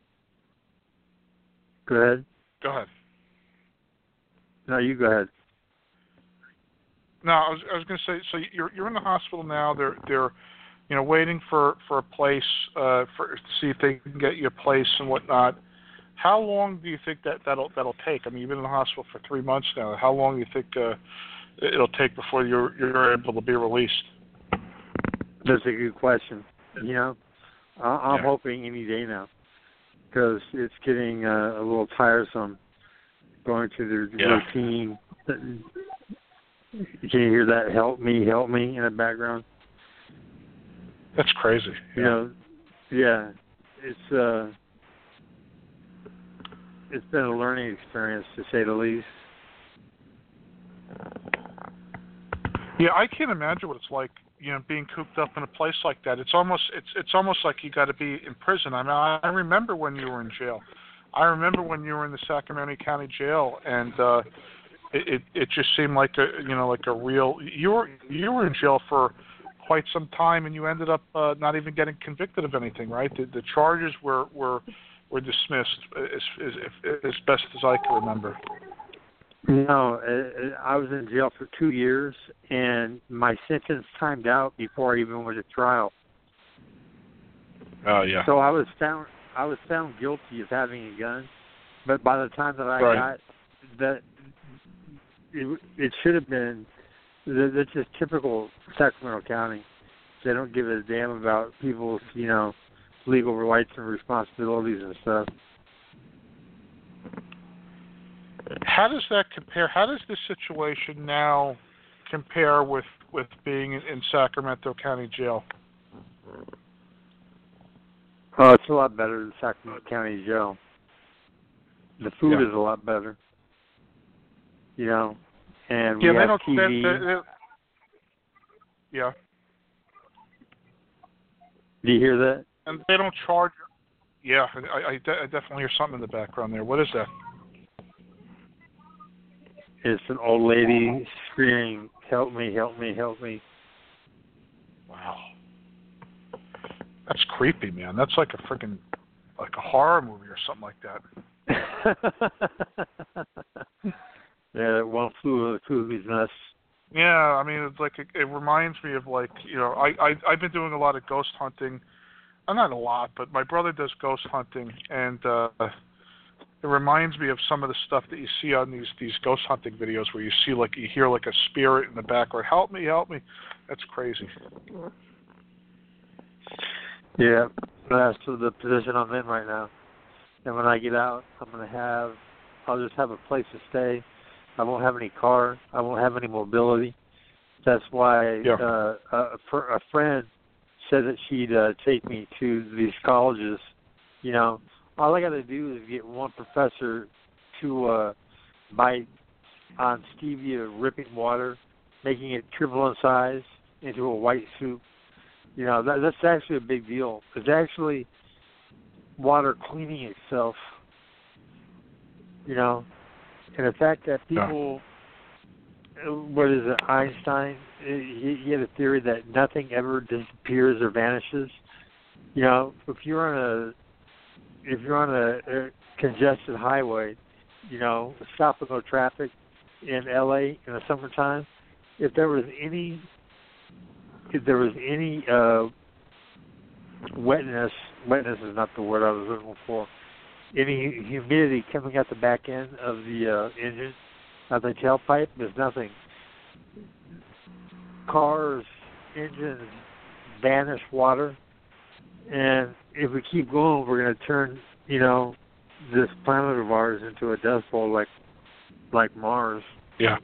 Go ahead. Go ahead. No, you go ahead. No, I was going to say. So you're in the hospital now. They're waiting for a place to see if they can get you a place and whatnot. How long do you think that'll take? I mean, you've been in the hospital for 3 months now. How long do you think it'll take before you're able to be released? That's a good question. I'm hoping any day now, because it's getting a little tiresome going through the routine. Can you hear that? Help me in the background. That's crazy. Yeah. It's been a learning experience, to say the least. Yeah, I can't imagine what it's like, being cooped up in a place like that. It's almost like you got to be in prison. I mean, I remember when you were in jail. I remember when you were in the Sacramento County Jail, and it just seemed like a real. You were in jail for quite some time, and you ended up not even getting convicted of anything, right? The charges were dismissed, as best as I can remember. No, I was in jail for 2 years, and my sentence timed out before I even went to trial. Oh yeah. So I was found guilty of having a gun, but by the time that I got that, it should have been. That's just typical Sacramento County. They don't give a damn about people's, legal rights and responsibilities and stuff. How does that compare? How does this situation now compare with being in Sacramento County Jail? Oh, it's a lot better than Sacramento County Jail. The food is a lot better. You know, and we have TV. Yeah. Do you hear that? And they don't charge. Yeah, I definitely hear something in the background there. What is that? It's an old lady screaming, "Help me, help me, help me." Wow. That's creepy, man. That's like a freaking, like a horror movie or something like that. Yeah, One Flew Over the Cuckoo's Nest. Yeah, I mean, it's like it reminds me of, like, you know, I've been doing a lot of ghost hunting. Not a lot, but my brother does ghost hunting, and it reminds me of some of the stuff that you see on these ghost hunting videos where you see, like, you hear like a spirit in the background. Help me, help me. That's crazy. Yeah, that's the position I'm in right now. And when I get out, I'll just have a place to stay. I won't have any car. I won't have any mobility. That's why a friend said that she'd take me to these colleges. You know, all I got to do is get one professor to bite on stevia ripping water, making it triple in size into a white soup. You know, that's actually a big deal. It's actually water cleaning itself. You know, and the fact that people, what is it, Einstein, he had a theory that nothing ever disappears or vanishes. You know, if you're on a congested highway, you know, stop and go traffic in LA in the summertime, if there was any wetness is not the word I was looking for, any humidity coming out the back end of the engine, of the tailpipe, there's nothing. Cars, engines vanish water, and if we keep going, we're going to turn, you know, this planet of ours into a dust bowl like Mars. Yeah,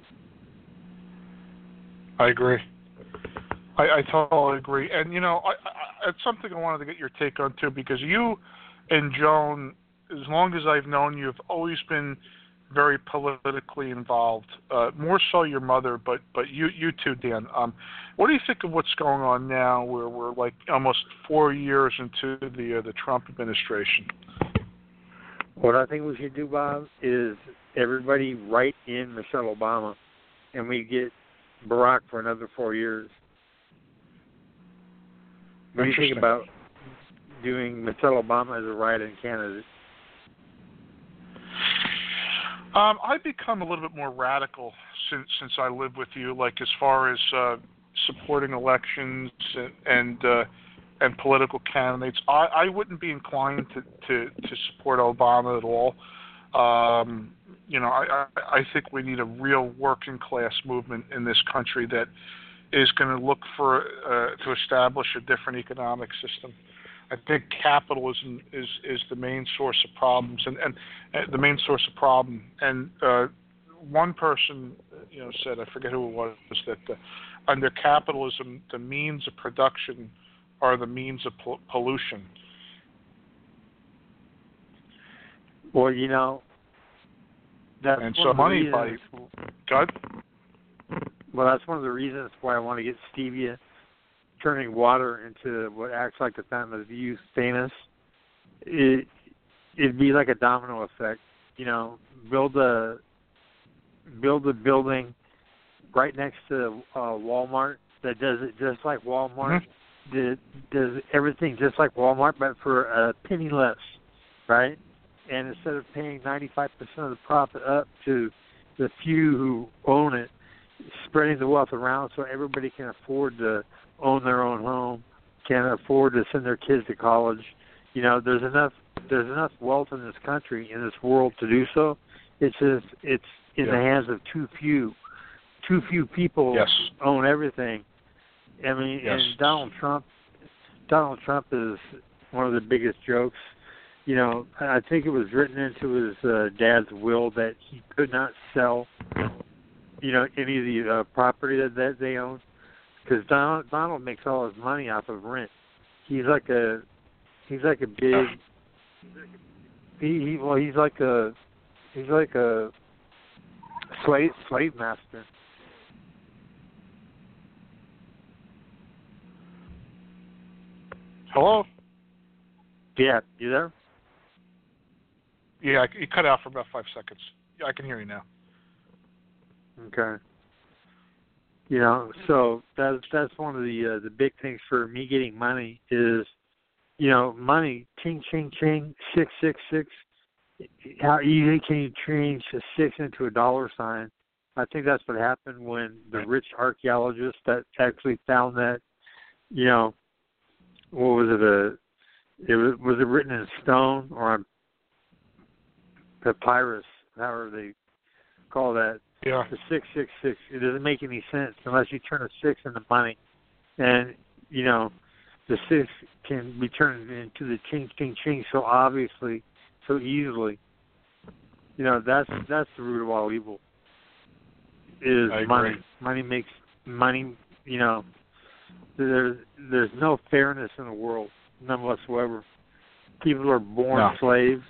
I agree. I totally agree. And, you know, it's something I wanted to get your take on, too, because you and Joan, as long as I've known you, have always been very politically involved. More so your mother, but you too, Dan. What do you think of what's going on now, where we're like almost 4 years into the Trump administration? What I think we should do, Bob, is everybody write in Michelle Obama, and we get Barack for another 4 years. What do you think about doing Michelle Obama as a write-in candidate? I've become a little bit more radical since I lived with you, like as far as supporting elections and political candidates. I wouldn't be inclined to support Obama at all. You know, I think we need a real working class movement in this country that is going to look for to establish a different economic system. I think capitalism is the main source of problems, and the main source of problem. And one person, you know, said, I forget who it was, that under capitalism, the means of production are the means of pollution. Well, you know, that's and one so of the money reasons, God. Well, that's one of the reasons why I want to get stevia, turning water into what acts like the fountain of youth, famous. It'd be like a domino effect. You know, build a building right next to Walmart that does it just like Walmart. Mm-hmm. Does everything just like Walmart, but for a penny less, right? And instead of paying 95% of the profit up to the few who own it, spreading the wealth around so everybody can afford to own their own home, can afford to send their kids to college. You know, there's enough wealth in this country, in this world, to do so. It's just it's in the hands of too few people own everything. I mean, and Donald Trump is one of the biggest jokes. you know, I think it was written into his dad's will that he could not sell, you know, any of the property that they own, because Donald makes all his money off of rent. He's like a big. He's like a slave master. Hello? Yeah, you there? Yeah, you cut out for about 5 seconds. Yeah, I can hear you now. Okay. You know, so that's one of the big things for me getting money is, you know, money. Ching, ching, ching. 666. How easy can you change a 6 into a dollar sign? I think that's what happened when the rich archaeologists that actually found that, you know, what was it? Was it written in stone or on papyrus? However they call that. Yeah. The 666. It doesn't make any sense unless you turn a 6 into money, and you know, the 6 can be turned into the ching, ching, ching. So obviously, so easily. You know, that's the root of all evil. Is money. Money makes money. You know. There's no fairness in the world, none whatsoever. People are born slaves.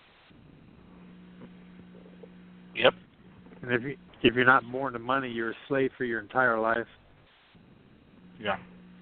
Yep. And if you're not born to money, you're a slave for your entire life. Yeah.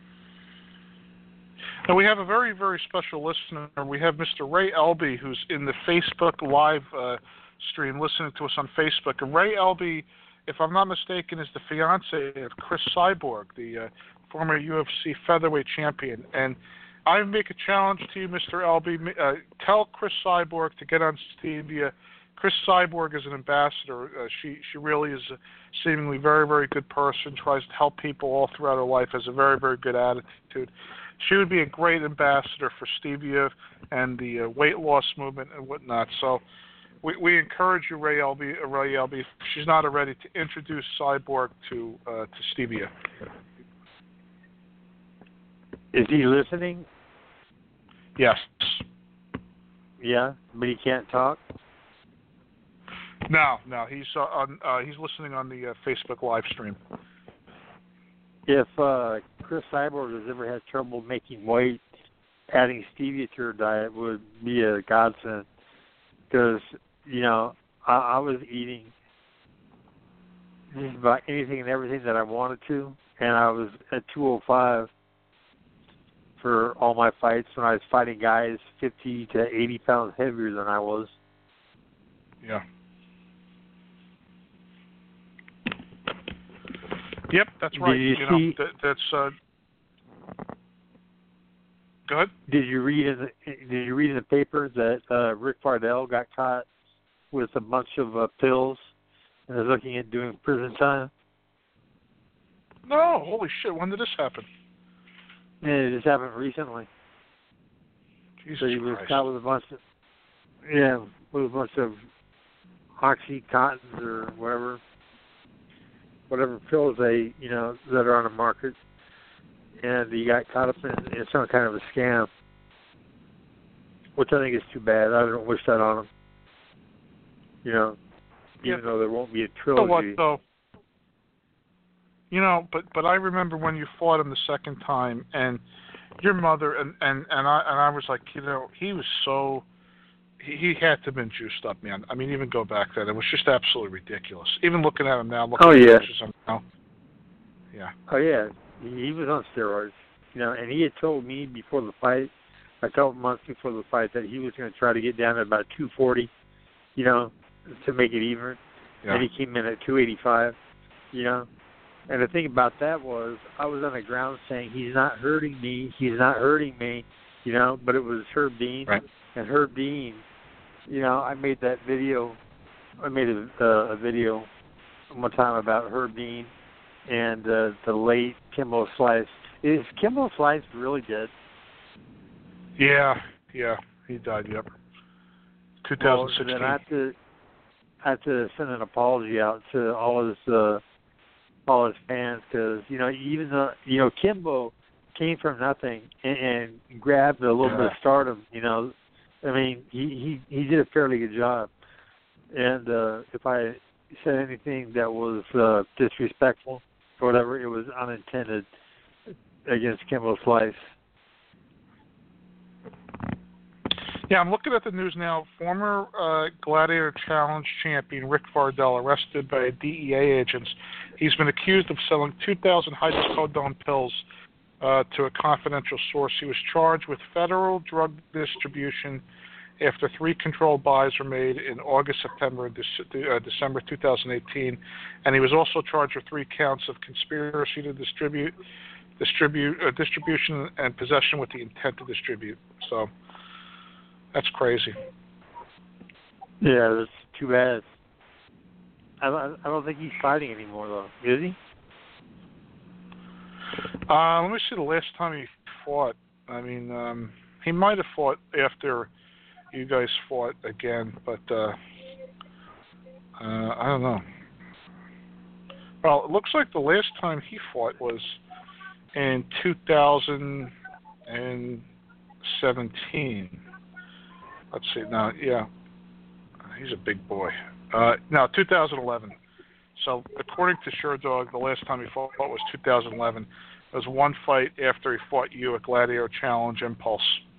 Now we have a very, very special listener. We have Mr. Ray Elby, who's in the Facebook Live stream, listening to us on Facebook. And Ray Elby, if I'm not mistaken, is the fiance of Chris Cyborg, the former UFC featherweight champion. And I make a challenge to you, Mr. Elby. Tell Chris Cyborg to get on Stevia. Chris Cyborg is an ambassador. She really is a seemingly very, very good person, tries to help people all throughout her life, has a very, very good attitude. She would be a great ambassador for Stevia and the weight loss movement and whatnot. So we encourage you, Ray Elby, if she's not already, to introduce Cyborg to Stevia. Is he listening? Yes. Yeah, but he can't talk? No, he's he's listening on the Facebook live stream. If Chris Cyborg has ever had trouble making weight, adding stevia to her diet would be a godsend. Because, you know, I was eating just about anything and everything that I wanted to, and I was at 205 for all my fights when I was fighting guys 50 to 80 pounds heavier than I was. Yeah. Yep, that's right. That's. Go ahead. Did you read in the paper that Rick Fardell got caught with a bunch of pills and is looking at doing prison time? No, holy shit! When did this happen? Yeah, it just happened recently. Jesus so he was Christ. caught with a bunch of Oxycontins or whatever pills that are on the market, and he got caught up in some kind of a scam, which I think is too bad. I don't wish that on him. You know, even though there won't be a trilogy. You know what, though? You know, but I remember when you fought him the second time, and your mother and I was like, you know, he was so. He had to have been juiced up, man. I mean, even go back then, it was just absolutely ridiculous. Even looking at him now, Oh yeah. Yeah. Oh yeah, he was on steroids, you know, and he had told me before the fight, a couple months before the fight, that he was going to try to get down to about 240, you know, to make it even. Yeah. And he came in at 285, you know. And the thing about that was, I was on the ground saying, he's not hurting me, you know, but it was Herb Dean. Right. And Herb Dean, you know, I made that video. I made a video one time about Herb Dean and the late Kimbo Slice. Is Kimbo Slice really dead? Yeah, he died. Yep. 2016. Well, then I have to send an apology out to all his fans, because even though Kimbo came from nothing and grabbed a little bit of stardom, I mean, he did a fairly good job. And if I said anything that was disrespectful or whatever, it was unintended against Kimbo Slice. Yeah, I'm looking at the news now. Former Gladiator Challenge champion Rick Vardell arrested by DEA agents. He's been accused of selling 2,000 hydrocodone pills to a confidential source. He was charged with federal drug distribution after 3 controlled buys were made in August, September, and December 2018, and he was also charged with 3 counts of conspiracy to distribution and possession with the intent to distribute. So that's crazy. Yeah, that's too bad. I don't think he's fighting anymore, though. Is he? Let me see the last time he fought. I mean, he might have fought after you guys fought again, but I don't know. Well, it looks like the last time he fought was in 2017. Let's see. Now, yeah, he's a big boy. No, 2011. So, according to Sherdog, the last time he fought was 2011. There was 1 fight after he fought you at Gladiator Challenge Impulse.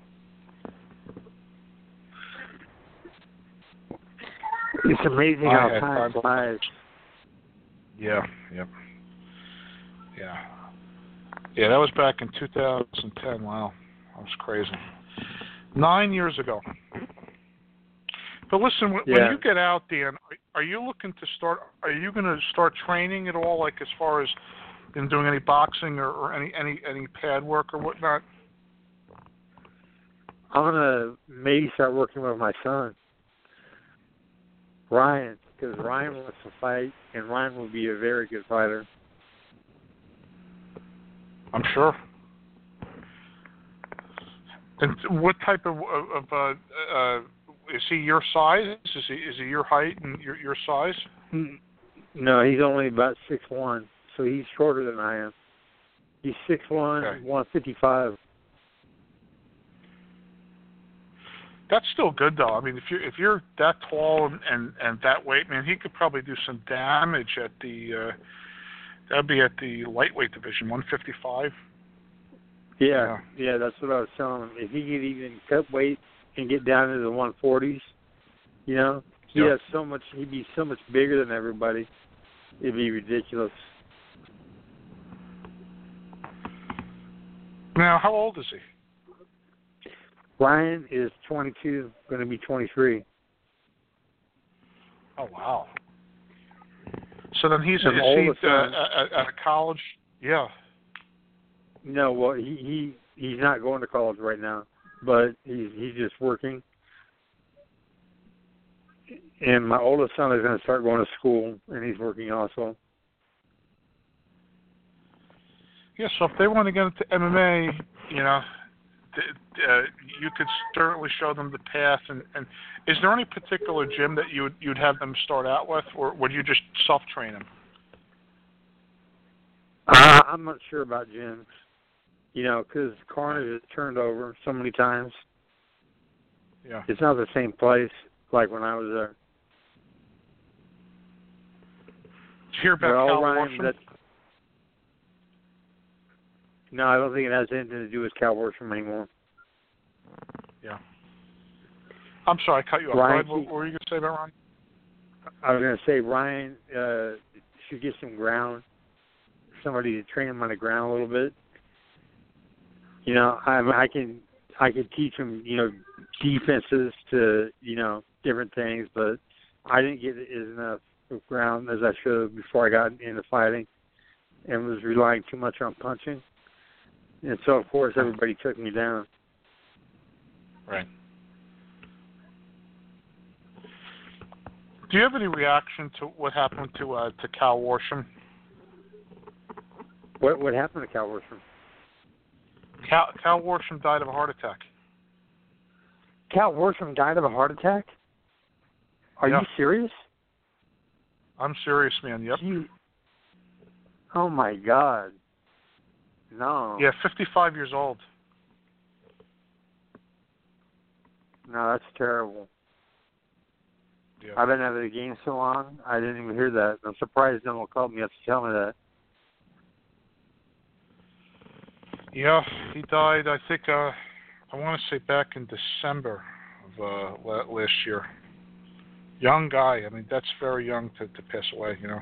It's amazing how time flies. Yeah, yep. Yeah, that was back in 2010. Wow, that was crazy. 9 years ago. But listen, when you get out, Dan, are you looking to start? Are you going to start training at all? Like as far as in doing any boxing or any pad work or whatnot? I'm gonna maybe start working with my son, Ryan, because Ryan wants to fight, and Ryan will be a very good fighter. I'm sure. And what type of is he your size? Is he your height and your size? No, he's only about 6'1", so he's shorter than I am. He's 6'1", okay. 155. That's still good though. I mean, if you're that tall and that weight, man, he could probably do some damage at the that'd be at the lightweight division, 155. Yeah, that's what I was telling him. If he could even cut weight and get down into the 140s, he has so much. He'd be so much bigger than everybody. It'd be ridiculous. Now, how old is he? Ryan is 22, going to be 23. Oh wow! So then he's at a college. Yeah. No, well, he's not going to college right now, but he's just working. And my oldest son is going to start going to school, and he's working also. Yeah, so if they want to get into MMA, you could certainly show them the path. And is there any particular gym that you'd have them start out with, or would you just self-train them? I'm not sure about gyms, because Carnage has turned over so many times. Yeah. It's not the same place like when I was there. Did you hear about Cal Worsham? No, I don't think it has anything to do with Cal Worsham anymore. Yeah. I'm sorry, I cut you off. Ryan, what were you going to say about Ryan? I was going to say Ryan should get some ground, somebody to train him on the ground a little bit. I can teach him, defenses to, different things, but I didn't get enough ground as I should have before I got into fighting, and was relying too much on punching. And so, of course, everybody took me down. Right. Do you have any reaction to what happened to Cal Worsham? What happened to Cal Worsham? Cal Worsham died of a heart attack. Cal Worsham died of a heart attack? Are you serious? I'm serious, man. Yep. Oh, my God. No. Yeah, 55 years old. No, that's terrible. Yeah. I've been out of the game so long, I didn't even hear that. I'm surprised no one called me up to tell me that. Yeah, he died, I think, I want to say back in December of last year. Young guy. I mean, that's very young to pass away, you know.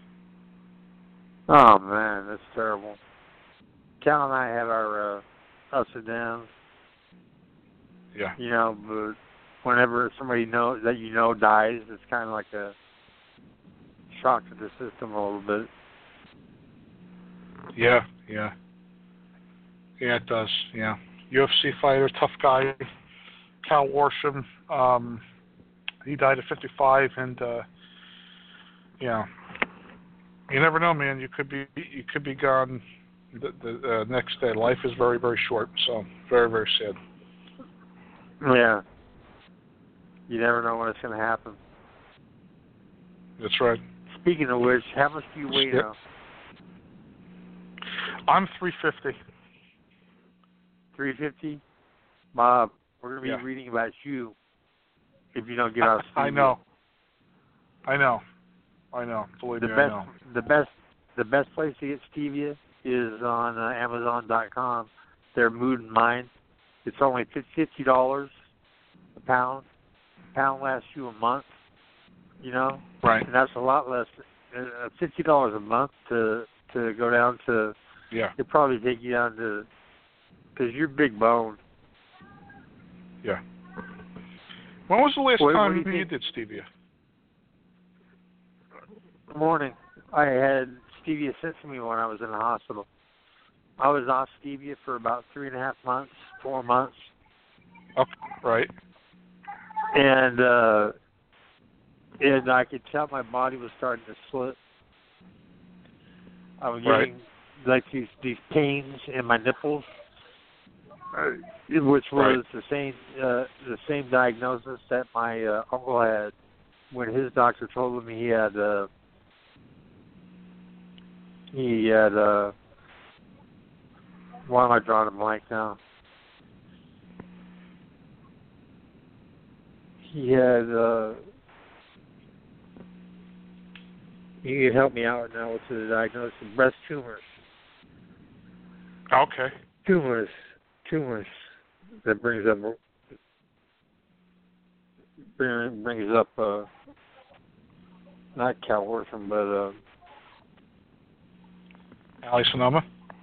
Oh, man, that's terrible. Cal and I had our ups and downs. Yeah. You know, but whenever somebody that you know dies, it's kind of like a shock to the system a little bit. Yeah. Yeah, it does. Yeah. UFC fighter, tough guy, Cal Worsham. He died at 55, and yeah, you never know, man. You could be gone the next day. Life is very, very short, so very, very sad. Yeah. You never know when it's going to happen. That's right. Speaking of which, how much do you weigh now? I'm 350. 350? Bob, we're going to be reading about you if you don't get out of Stevia. I know. Believe me, I know. The best place to get Stevia is on Amazon.com. Their Mood and Mind. It's only $50 a pound. A pound lasts you a month, you know? Right. And that's a lot less. $50 a month to go down to, it'd probably take you down to, because you're big boned. Yeah. When was the last time you did stevia? Good morning. I had stevia sent to me when I was in the hospital. I was off stevia for about 3.5 months, 4 months. Okay, right. And I could tell my body was starting to slip. I was getting like these pains in my nipples, which was the same diagnosis that my uncle had when his doctor told him he had why am I drawing a blank now? He had you can help me out now with the diagnosis of breast tumors. Okay. Tumors. That brings up not Cal Worsham, but Ali Sonoma.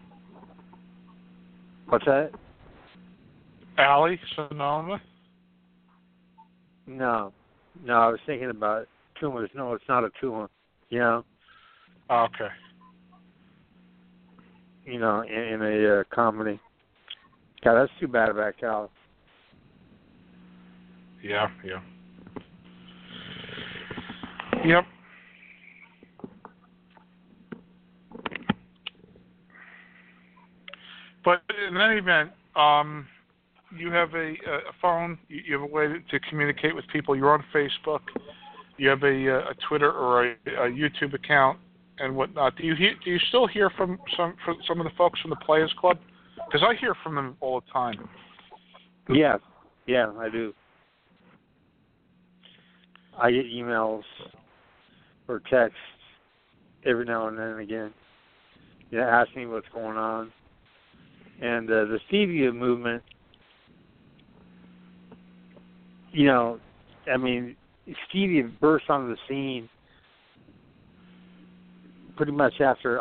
What's that? Ali Sonoma. No, I was thinking about tumors. No, it's not a tumor. You know. Okay. You know, in a comedy. God, that's too bad about Cal. Yeah. Yep. But in any event, you have a phone. You have a way to communicate with people. You're on Facebook. You have a Twitter or a YouTube account and whatnot. Do you still hear from some of the folks from the Players Club? Because I hear from them all the time. Yeah, I do. I get emails or texts every now and then again. Ask me what's going on. And the stevia movement, you know, I mean, stevia burst onto the scene pretty much after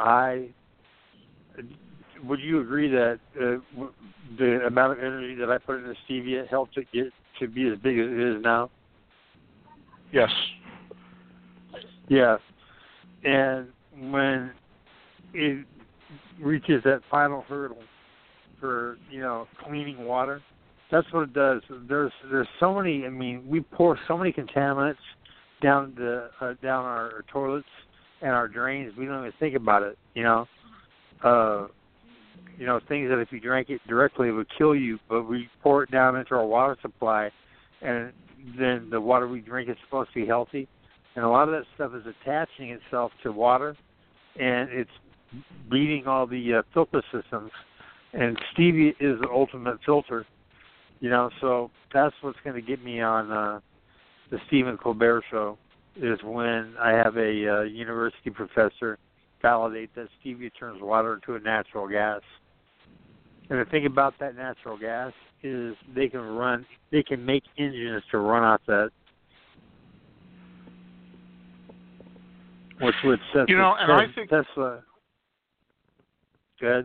would you agree that the amount of energy that I put into stevia helped it get to be as big as it is now? Yes. Yeah. And when it reaches that final hurdle for, you know, cleaning water, that's what it does. There's so many, I mean, we pour so many contaminants down our toilets and our drains, we don't even think about it, you know. You know, things that if you drank it directly it would kill you, but we pour it down into our water supply, and then the water we drink is supposed to be healthy. And a lot of that stuff is attaching itself to water, and it's beating all the filter systems. And stevia is the ultimate filter. So that's what's going to get me on the Stephen Colbert Show, is when I have a university professor validate that stevia turns water into a natural gas. And the thing about that natural gas is they can make engines to run off that. Which would set I think Tesla. Good.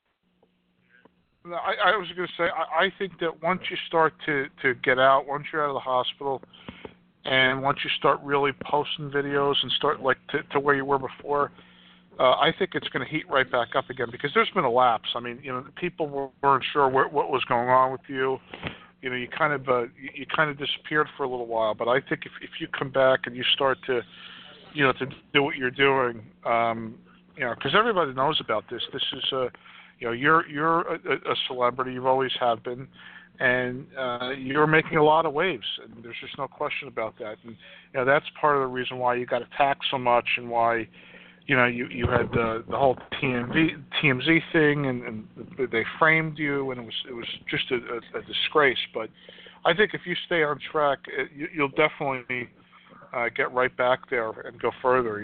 I was going to say, I think that once you start to get out, once you're out of the hospital, and once you start really posting videos and start to where you were before, I think it's going to heat right back up again, because there's been a lapse. I mean, people weren't sure what was going on with you. You kind of disappeared for a little while. But I think if you come back and you start to do what you're doing, because everybody knows about this. This is you're a celebrity. You've always have been, and you're making a lot of waves, and there's just no question about that. And that's part of the reason why you got attacked so much, and why you had the whole TMZ thing, and they framed you, and it was just a disgrace. But I think if you stay on track, you'll definitely get right back there and go further.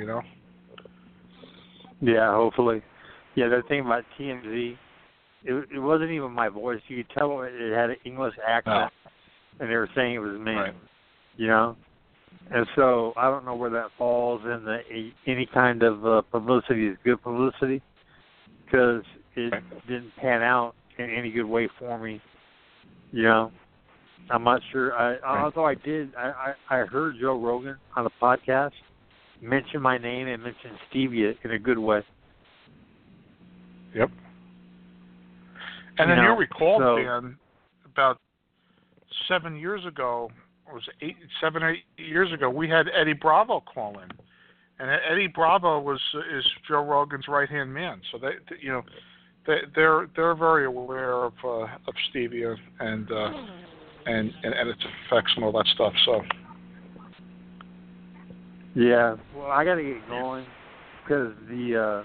Yeah, hopefully. Yeah, the thing about TMZ, it wasn't even my voice. You could tell it had an English accent, and they were saying it was me. Right. And so I don't know where that falls in any kind of publicity is good publicity, because it didn't pan out in any good way for me. I'm not sure. Although I heard Joe Rogan on a podcast mention my name and mention stevia in a good way. Yep. And then you recall, Dan, about 7 years ago, or was it 7 or 8 years ago, we had Eddie Bravo call in, and Eddie Bravo is Joe Rogan's right-hand man. So they're very aware of stevia and its effects and all that stuff. So. Yeah, well, I got to get going, because the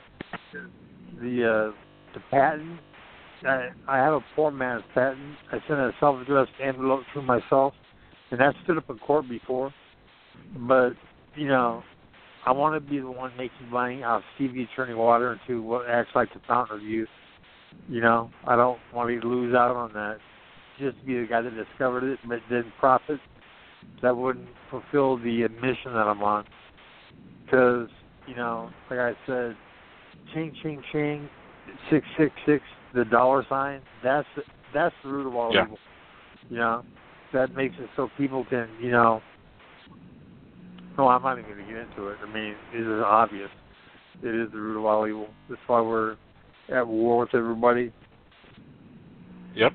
patent, I have a poor man's patent. I sent a self-addressed envelope to myself, and that stood up in court before. But, I want to be the one making money off stevia turning water into what acts like the fountain of youth. I don't want to lose out on that. Just to be the guy that discovered it but didn't profit. That wouldn't fulfill the mission that I'm on. Because, like I said, ching, ching, ching, 666, the dollar sign, that's the root of all evil. That makes it so people can, no, I'm not even going to get into it. I mean, it is obvious. It is the root of all evil. That's why we're at war with everybody. Yep.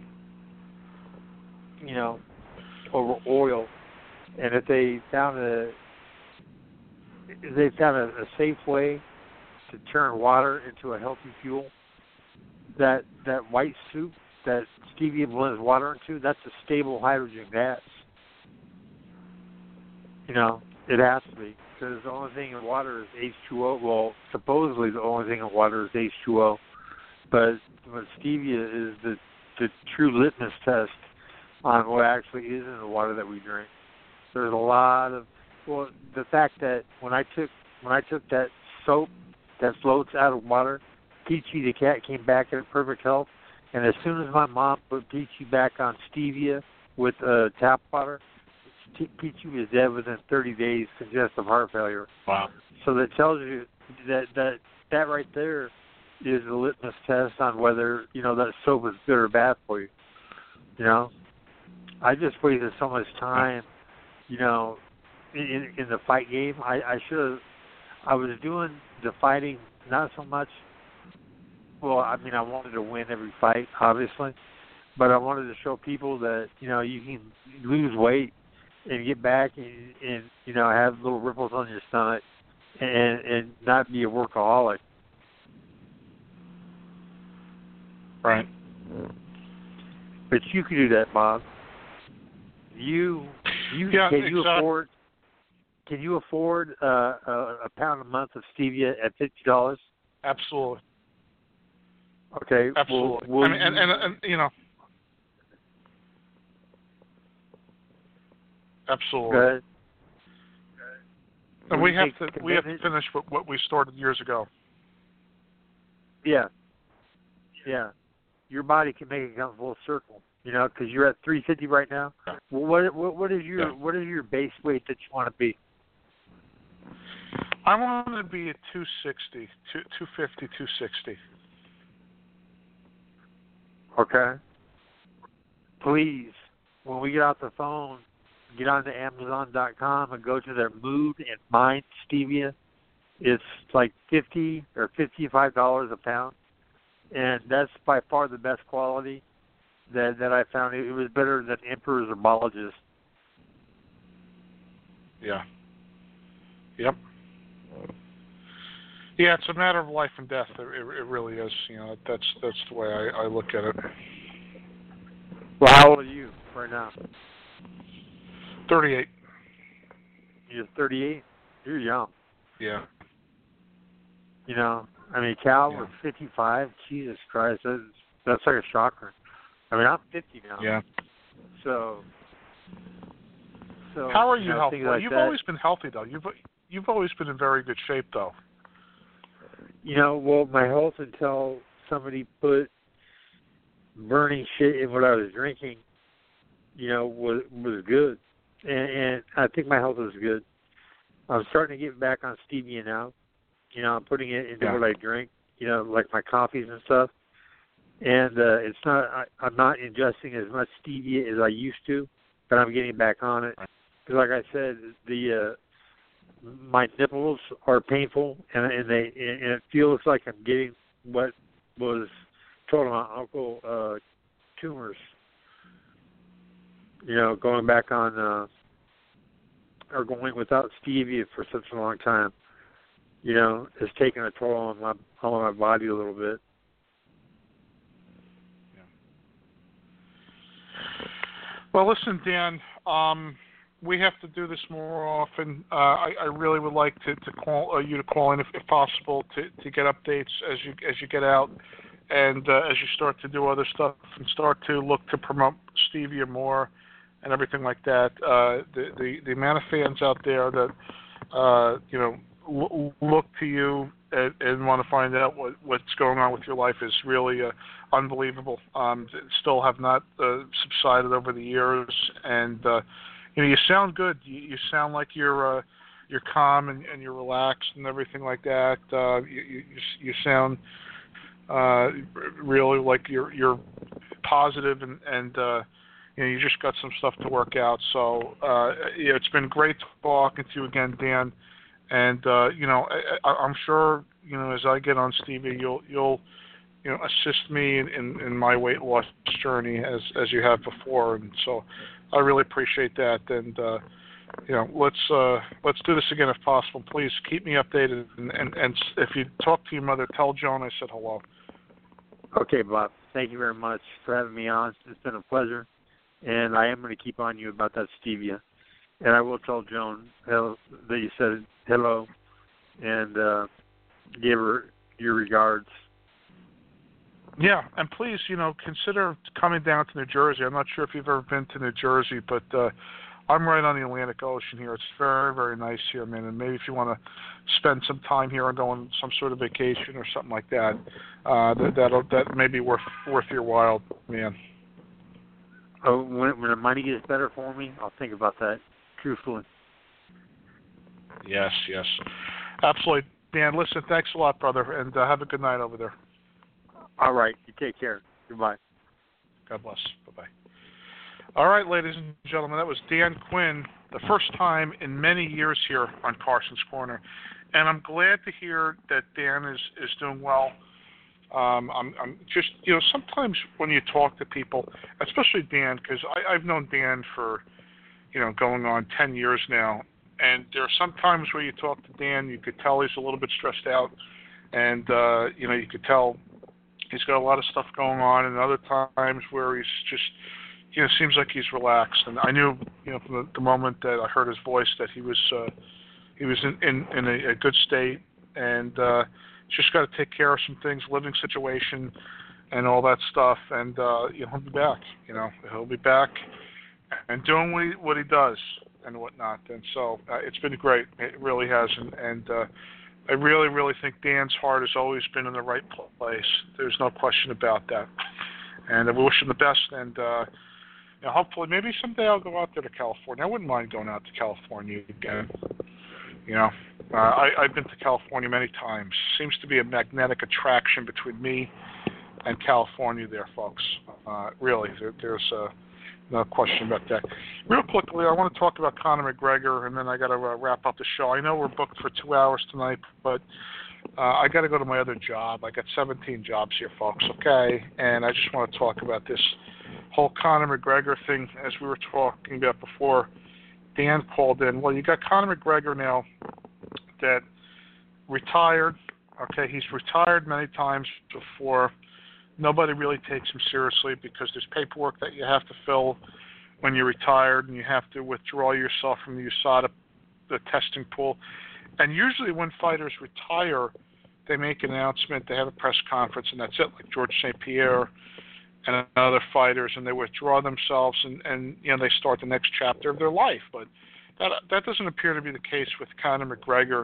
Over oil. And if they found a safe way to turn water into a healthy fuel, that white soup that stevia blends water into, that's a stable hydrogen gas. It has to be, because the only thing in water is H2O. Well, supposedly the only thing in water is H2O, but stevia is the true litmus test on what actually is in the water that we drink. There's a lot of the fact that when I took that soap that floats out of water, Peachy the cat came back in perfect health, and as soon as my mom put Peachy back on stevia with tap water, Peachy was dead within 30 days, congestive heart failure. Wow! So that tells you that right there is the litmus test on whether that soap is good or bad for you. I just wasted so much time, in the fight game. I was doing the fighting not so much. Well, I mean, I wanted to win every fight, obviously, but I wanted to show people that you can lose weight and get back and have little ripples on your stomach and not be a workaholic. Right. But you can do that, Bob. Can you afford a pound a month of stevia at $50? Absolutely. Okay. Absolutely. Well, and Absolutely. Good. And we have to finish what we started years ago. Yeah. Yeah. Your body can make it come full circle, because you're at 350 right now. Yeah. Well, what is your base weight that you want to be? I want to be at 260, 250, 260. Okay. Please, when we get off the phone, get onto Amazon.com and go to their Mood and Mind Stevia. It's like $50 or $55 a pound, and that's by far the best quality that I found. It was better than Emperor's Herbologist. Yeah. Yep. Yeah, it's a matter of life and death. It really is. That's the way I look at it. Well, how old are you right now? 38. You're 38? You're young. Yeah. Cal was 55. Jesus Christ, that's like a shocker. I'm 50 now. Yeah. So how are you healthy? Like You've that. always been healthy, though. You've always been in very good shape, though. Well, my health until somebody put burning shit in what I was drinking, was good. And I think my health is good. I'm starting to get back on stevia now. I'm putting it into what I drink, like my coffees and stuff. And it's not. I'm not ingesting as much stevia as I used to, but I'm getting back on it. Because, like I said, my nipples are painful, and it feels like I'm getting what was told my uncle tumors. Going back on or going without stevia for such a long time. It's taken a toll on my body a little bit. Well, listen, Dan, we have to do this more often. I really would like to call you to call in if possible to get updates as you get out and as you start to do other stuff and start to look to promote stevia more and everything like that. The amount of fans out there that look to you and want to find out what's going on with your life is really unbelievable. Still have not subsided over the years, and you sound good. You sound like you're calm and you're relaxed and everything like that. You sound really like you're positive and you just got some stuff to work out. So it's been great talking to you again, Dan. And I'm sure as I get on stevia, you'll assist me in my weight loss journey as you have before, and so I really appreciate that. And let's do this again if possible. Please keep me updated, and if you talk to your mother, tell Joan I said hello. Okay, Bob. Thank you very much for having me on. It's been a pleasure, and I am going to keep on you about that stevia. And I will tell Joan that you said hello and give her your regards. Yeah, and please, consider coming down to New Jersey. I'm not sure if you've ever been to New Jersey, but I'm right on the Atlantic Ocean here. It's very, very nice here, man. And maybe if you want to spend some time here and go on some sort of vacation or something like that, that may be worth your while, man. Oh, when the money gets better for me, I'll think about that. Truthfully. Yes. Absolutely. Dan, listen, thanks a lot, brother, and have a good night over there. All right. You take care. Goodbye. God bless. Bye-bye. All right, ladies and gentlemen, that was Dan Quinn, the first time in many years here on Carson's Corner. And I'm glad to hear that Dan is doing well. I'm just, sometimes when you talk to people, especially Dan, because I've known Dan for going on 10 years now. And there are some times where you talk to Dan, you could tell he's a little bit stressed out. And, you could tell he's got a lot of stuff going on. And other times where he's just, seems like he's relaxed. And I knew, from the moment that I heard his voice that he was in a good state. And just got to take care of some things, living situation and all that stuff. And, he'll be back. He'll be back and doing what he does. and whatnot. And so it's been great. It really has. And I really, really think Dan's heart has always been in the right place. There's no question about that. And I wish him the best. And hopefully, maybe someday I'll go out there to California. I wouldn't mind going out to California again. I've been to California many times. Seems to be a magnetic attraction between me and California there, folks. Really, there's no question about that. Real quickly, I want to talk about Conor McGregor, and then I got to wrap up the show. I know we're booked for 2 hours tonight, but I got to go to my other job. I got 17 jobs here, folks, okay? And I just want to talk about this whole Conor McGregor thing, as we were talking about before Dan called in. Well, you got Conor McGregor now that retired. Okay, he's retired many times before. Nobody really takes him seriously because there's paperwork that you have to fill when you're retired, and you have to withdraw yourself from the USADA, the testing pool. And usually when fighters retire, they make an announcement, they have a press conference, and that's it, like George St. Pierre and other fighters, and they withdraw themselves, and they start the next chapter of their life. But that doesn't appear to be the case with Conor McGregor.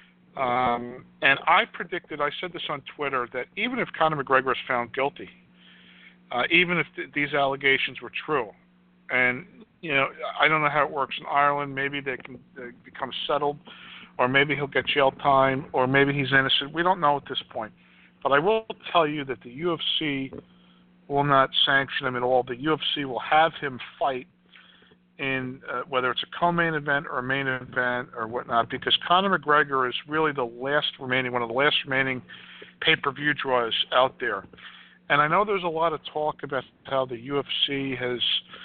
And I said this on Twitter, that even if Conor McGregor is found guilty, even if these allegations were true, and I don't know how it works in Ireland, maybe they can become settled, or maybe he'll get jail time, or maybe he's innocent. We don't know at this point. But I will tell you that the UFC will not sanction him at all. The UFC will have him fight in whether it's a co-main event or a main event or whatnot, because Conor McGregor is really one of the last remaining pay-per-view draws out there. And I know there's a lot of talk about how the UFC has,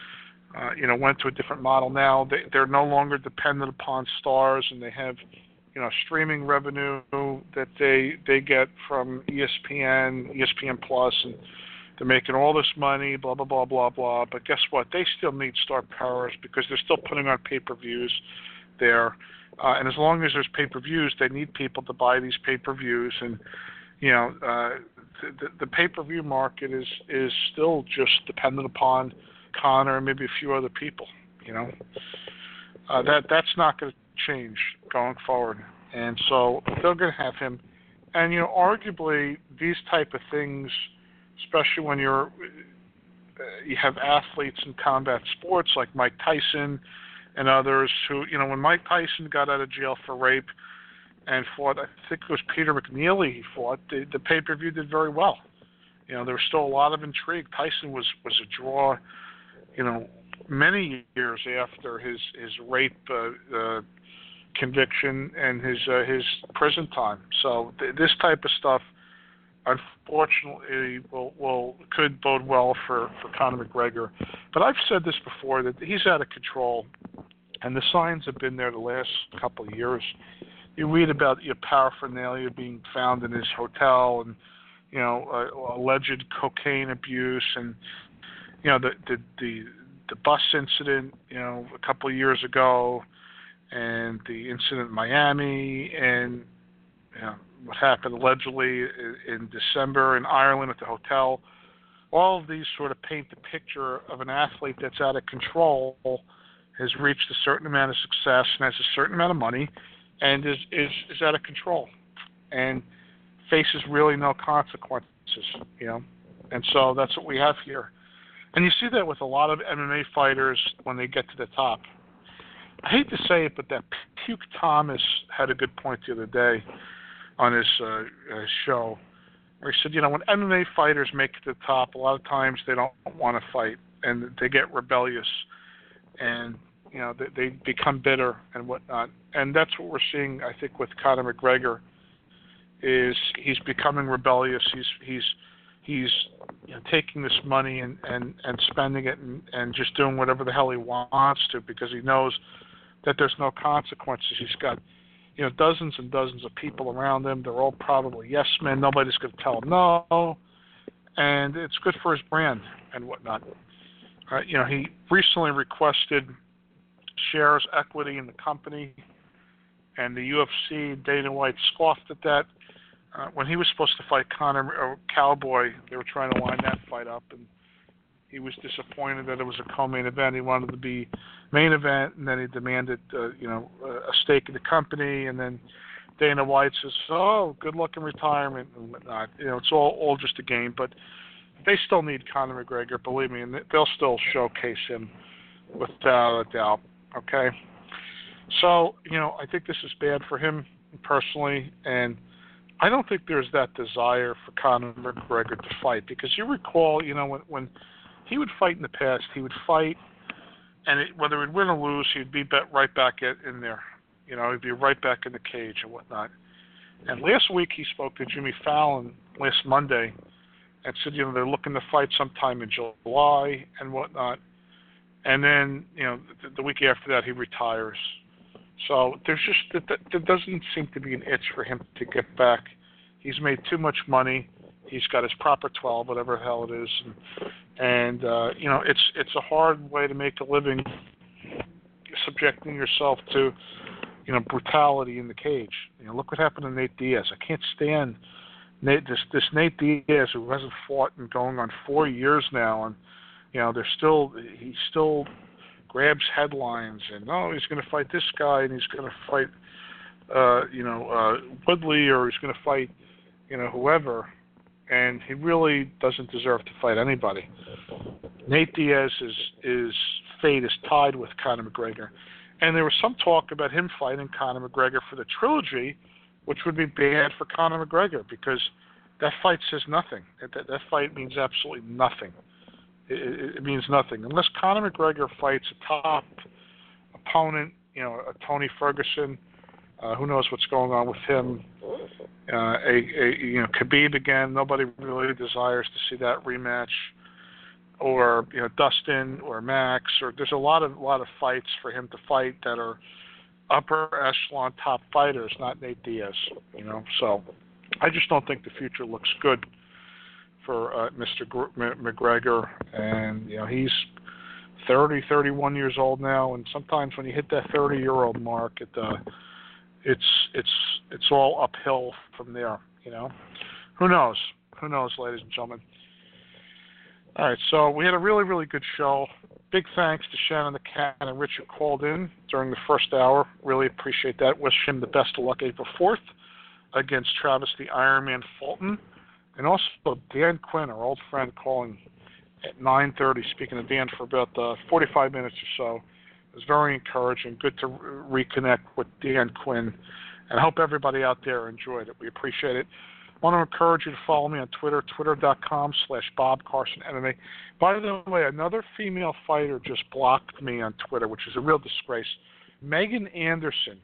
went to a different model now. They're no longer dependent upon stars, and they have, streaming revenue that they get from ESPN Plus, and they're making all this money, blah, blah, blah, blah, blah. But guess what? They still need star powers because they're still putting on pay-per-views there. And as long as there's pay-per-views, they need people to buy these pay-per-views. And, the pay-per-view market is still just dependent upon Conor and maybe a few other people, That's not going to change going forward. And so they're going to have him. And, arguably these type of things, especially when you have athletes in combat sports like Mike Tyson and others who, when Mike Tyson got out of jail for rape and fought, I think it was Peter McNeely he fought, the pay-per-view did very well. There was still a lot of intrigue. Tyson was a draw, many years after his rape conviction and his prison time. So this type of stuff, unfortunately, could bode well for Conor McGregor. But I've said this before, that he's out of control, and the signs have been there the last couple of years. You read about paraphernalia being found in his hotel, and alleged cocaine abuse, and the bus incident, a couple of years ago, and the incident in Miami, and what happened allegedly in December in Ireland at the hotel. All of these sort of paint the picture of an athlete that's out of control, has reached a certain amount of success and has a certain amount of money, and is out of control and faces really no consequences, And so that's what we have here. And you see that with a lot of MMA fighters when they get to the top. I hate to say it, but that Puke Thomas had a good point the other day on his show, where he said, when MMA fighters make it to the top, a lot of times they don't want to fight, and they get rebellious, and they become bitter and whatnot. And that's what we're seeing, I think, with Conor McGregor. Is he's becoming rebellious. He's taking this money and spending it and just doing whatever the hell he wants to, because he knows that there's no consequences. He's got dozens and dozens of people around him. They're all probably yes men. Nobody's going to tell him no, and it's good for his brand and whatnot. He recently requested shares equity in the company, and the UFC, Dana White, scoffed at that. When he was supposed to fight Cowboy, they were trying to line that fight up, and He was disappointed that it was a co-main event. He wanted to be main event, and then he demanded, a stake in the company. And then Dana White says, "Oh, good luck in retirement," and whatnot. It's all just a game. But they still need Conor McGregor, believe me, and they'll still showcase him without a doubt. Okay, so I think this is bad for him personally, and I don't think there's that desire for Conor McGregor to fight, because you recall, when he would fight in the past, he would fight, and whether he'd win or lose, he'd be right back in there. He'd be right back in the cage and whatnot. And last week he spoke to Jimmy Fallon last Monday and said, they're looking to fight sometime in July and whatnot. And then, the week after that, he retires. So there doesn't seem to be an itch for him to get back. He's made too much money. He's got his proper 12, whatever the hell it is, and it's a hard way to make a living, subjecting yourself to brutality in the cage. Look what happened to Nate Diaz. I can't stand this Nate Diaz, who hasn't fought in going on 4 years now, and he still grabs headlines, and he's going to fight this guy, and he's going to fight Woodley, or he's going to fight whoever, and he really doesn't deserve to fight anybody. Nate Diaz's fate is tied with Conor McGregor, and there was some talk about him fighting Conor McGregor for the trilogy, which would be bad for Conor McGregor, because that fight says nothing. That fight means absolutely nothing. It means nothing. Unless Conor McGregor fights a top opponent, a Tony Ferguson, who knows what's going on with him, Khabib again, nobody really desires to see that rematch, or Dustin or Max, or there's a lot of fights for him to fight that are upper echelon top fighters, not Nate Diaz, so I just don't think the future looks good for Mr. McGregor, and he's 31 years old now, and sometimes when you hit that 30-year-old mark, it's all uphill from there. Who knows, ladies and gentlemen. All right, so we had a really, really good show. Big thanks to Shannon the Cat and Richard called in during the first hour. Really appreciate that. Wish him the best of luck April 4th against Travis the Ironman Fulton. And also Dan Quinn, our old friend, calling at 9:30, speaking to Dan for about 45 minutes or so. It was very encouraging. Good to reconnect with Dan Quinn. And I hope everybody out there enjoyed it. We appreciate it. I want to encourage you to follow me on Twitter, twitter.com/BobCarsonMMA. By the way, another female fighter just blocked me on Twitter, which is a real disgrace. Megan Anderson,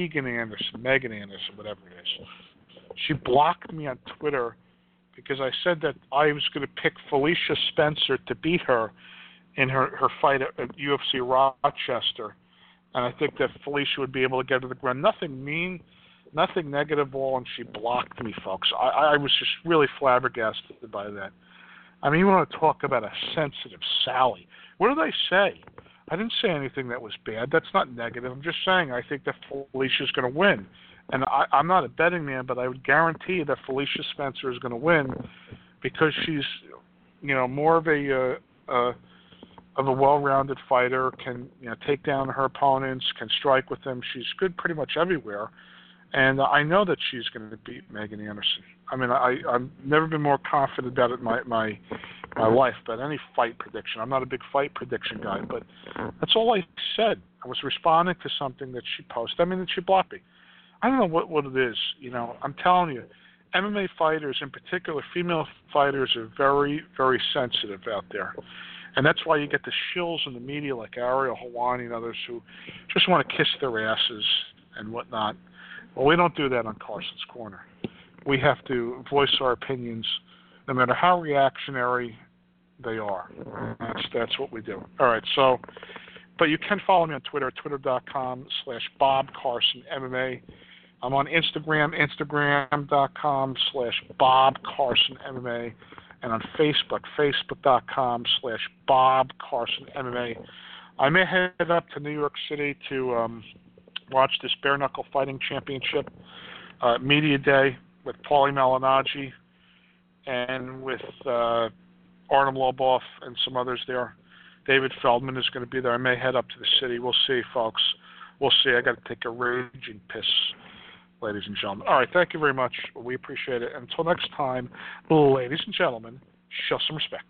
whatever it is. She blocked me on Twitter because I said that I was going to pick Felicia Spencer to beat her in her fight at UFC Rochester. And I think that Felicia would be able to get to the ground. Nothing mean, nothing negative at all, and she blocked me, folks. I was just really flabbergasted by that. I mean, you want to talk about a sensitive Sally. What did I say? I didn't say anything that was bad. That's not negative. I'm just saying I think that Felicia's going to win. And I'm not a betting man, but I would guarantee that Felicia Spencer is going to win because she's, more of a well-rounded fighter, can take down her opponents, can strike with them. She's good pretty much everywhere, and I know that she's going to beat Megan Anderson. I mean, I've never been more confident about it in my life. But any fight prediction, I'm not a big fight prediction guy, but that's all I said. I was responding to something that she posted. I mean, that she blocked me. I don't know what it is. I'm telling you, MMA fighters, in particular female fighters, are very, very sensitive out there. And that's why you get the shills in the media like Ariel Helwani and others who just want to kiss their asses and whatnot. Well, we don't do that on Carson's Corner. We have to voice our opinions no matter how reactionary they are. That's what we do. All right, so, but you can follow me on Twitter, twitter.com/BobCarsonMMA. I'm on Instagram, instagram.com/BobCarsonMMA. And on Facebook, facebook.com/BobCarsonMMA. I may head up to New York City to watch this Bare Knuckle Fighting Championship Media Day with Paulie Malignaggi and with Artem Lobov and some others there. David Feldman is going to be there. I may head up to the city. We'll see, folks. We'll see. I got to take a raging piss, ladies and gentlemen. All right, thank you very much. We appreciate it. Until next time, ladies and gentlemen, show some respect.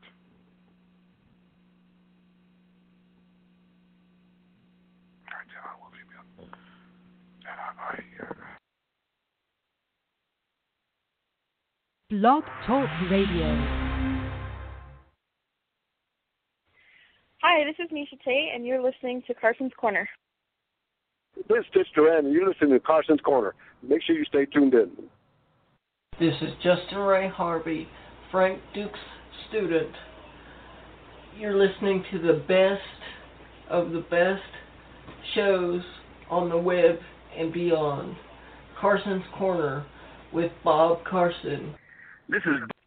All right, I love you, man. Blog Talk Radio. Hi, this is Misha Tate, and you're listening to Carson's Corner. This is Stitch Duran, and you're listening to Carson's Corner. Make sure you stay tuned in. This is Justin Ray Harvey, Frank Duke's student. You're listening to the best of the best shows on the web and beyond. Carson's Corner with Bob Carson. This is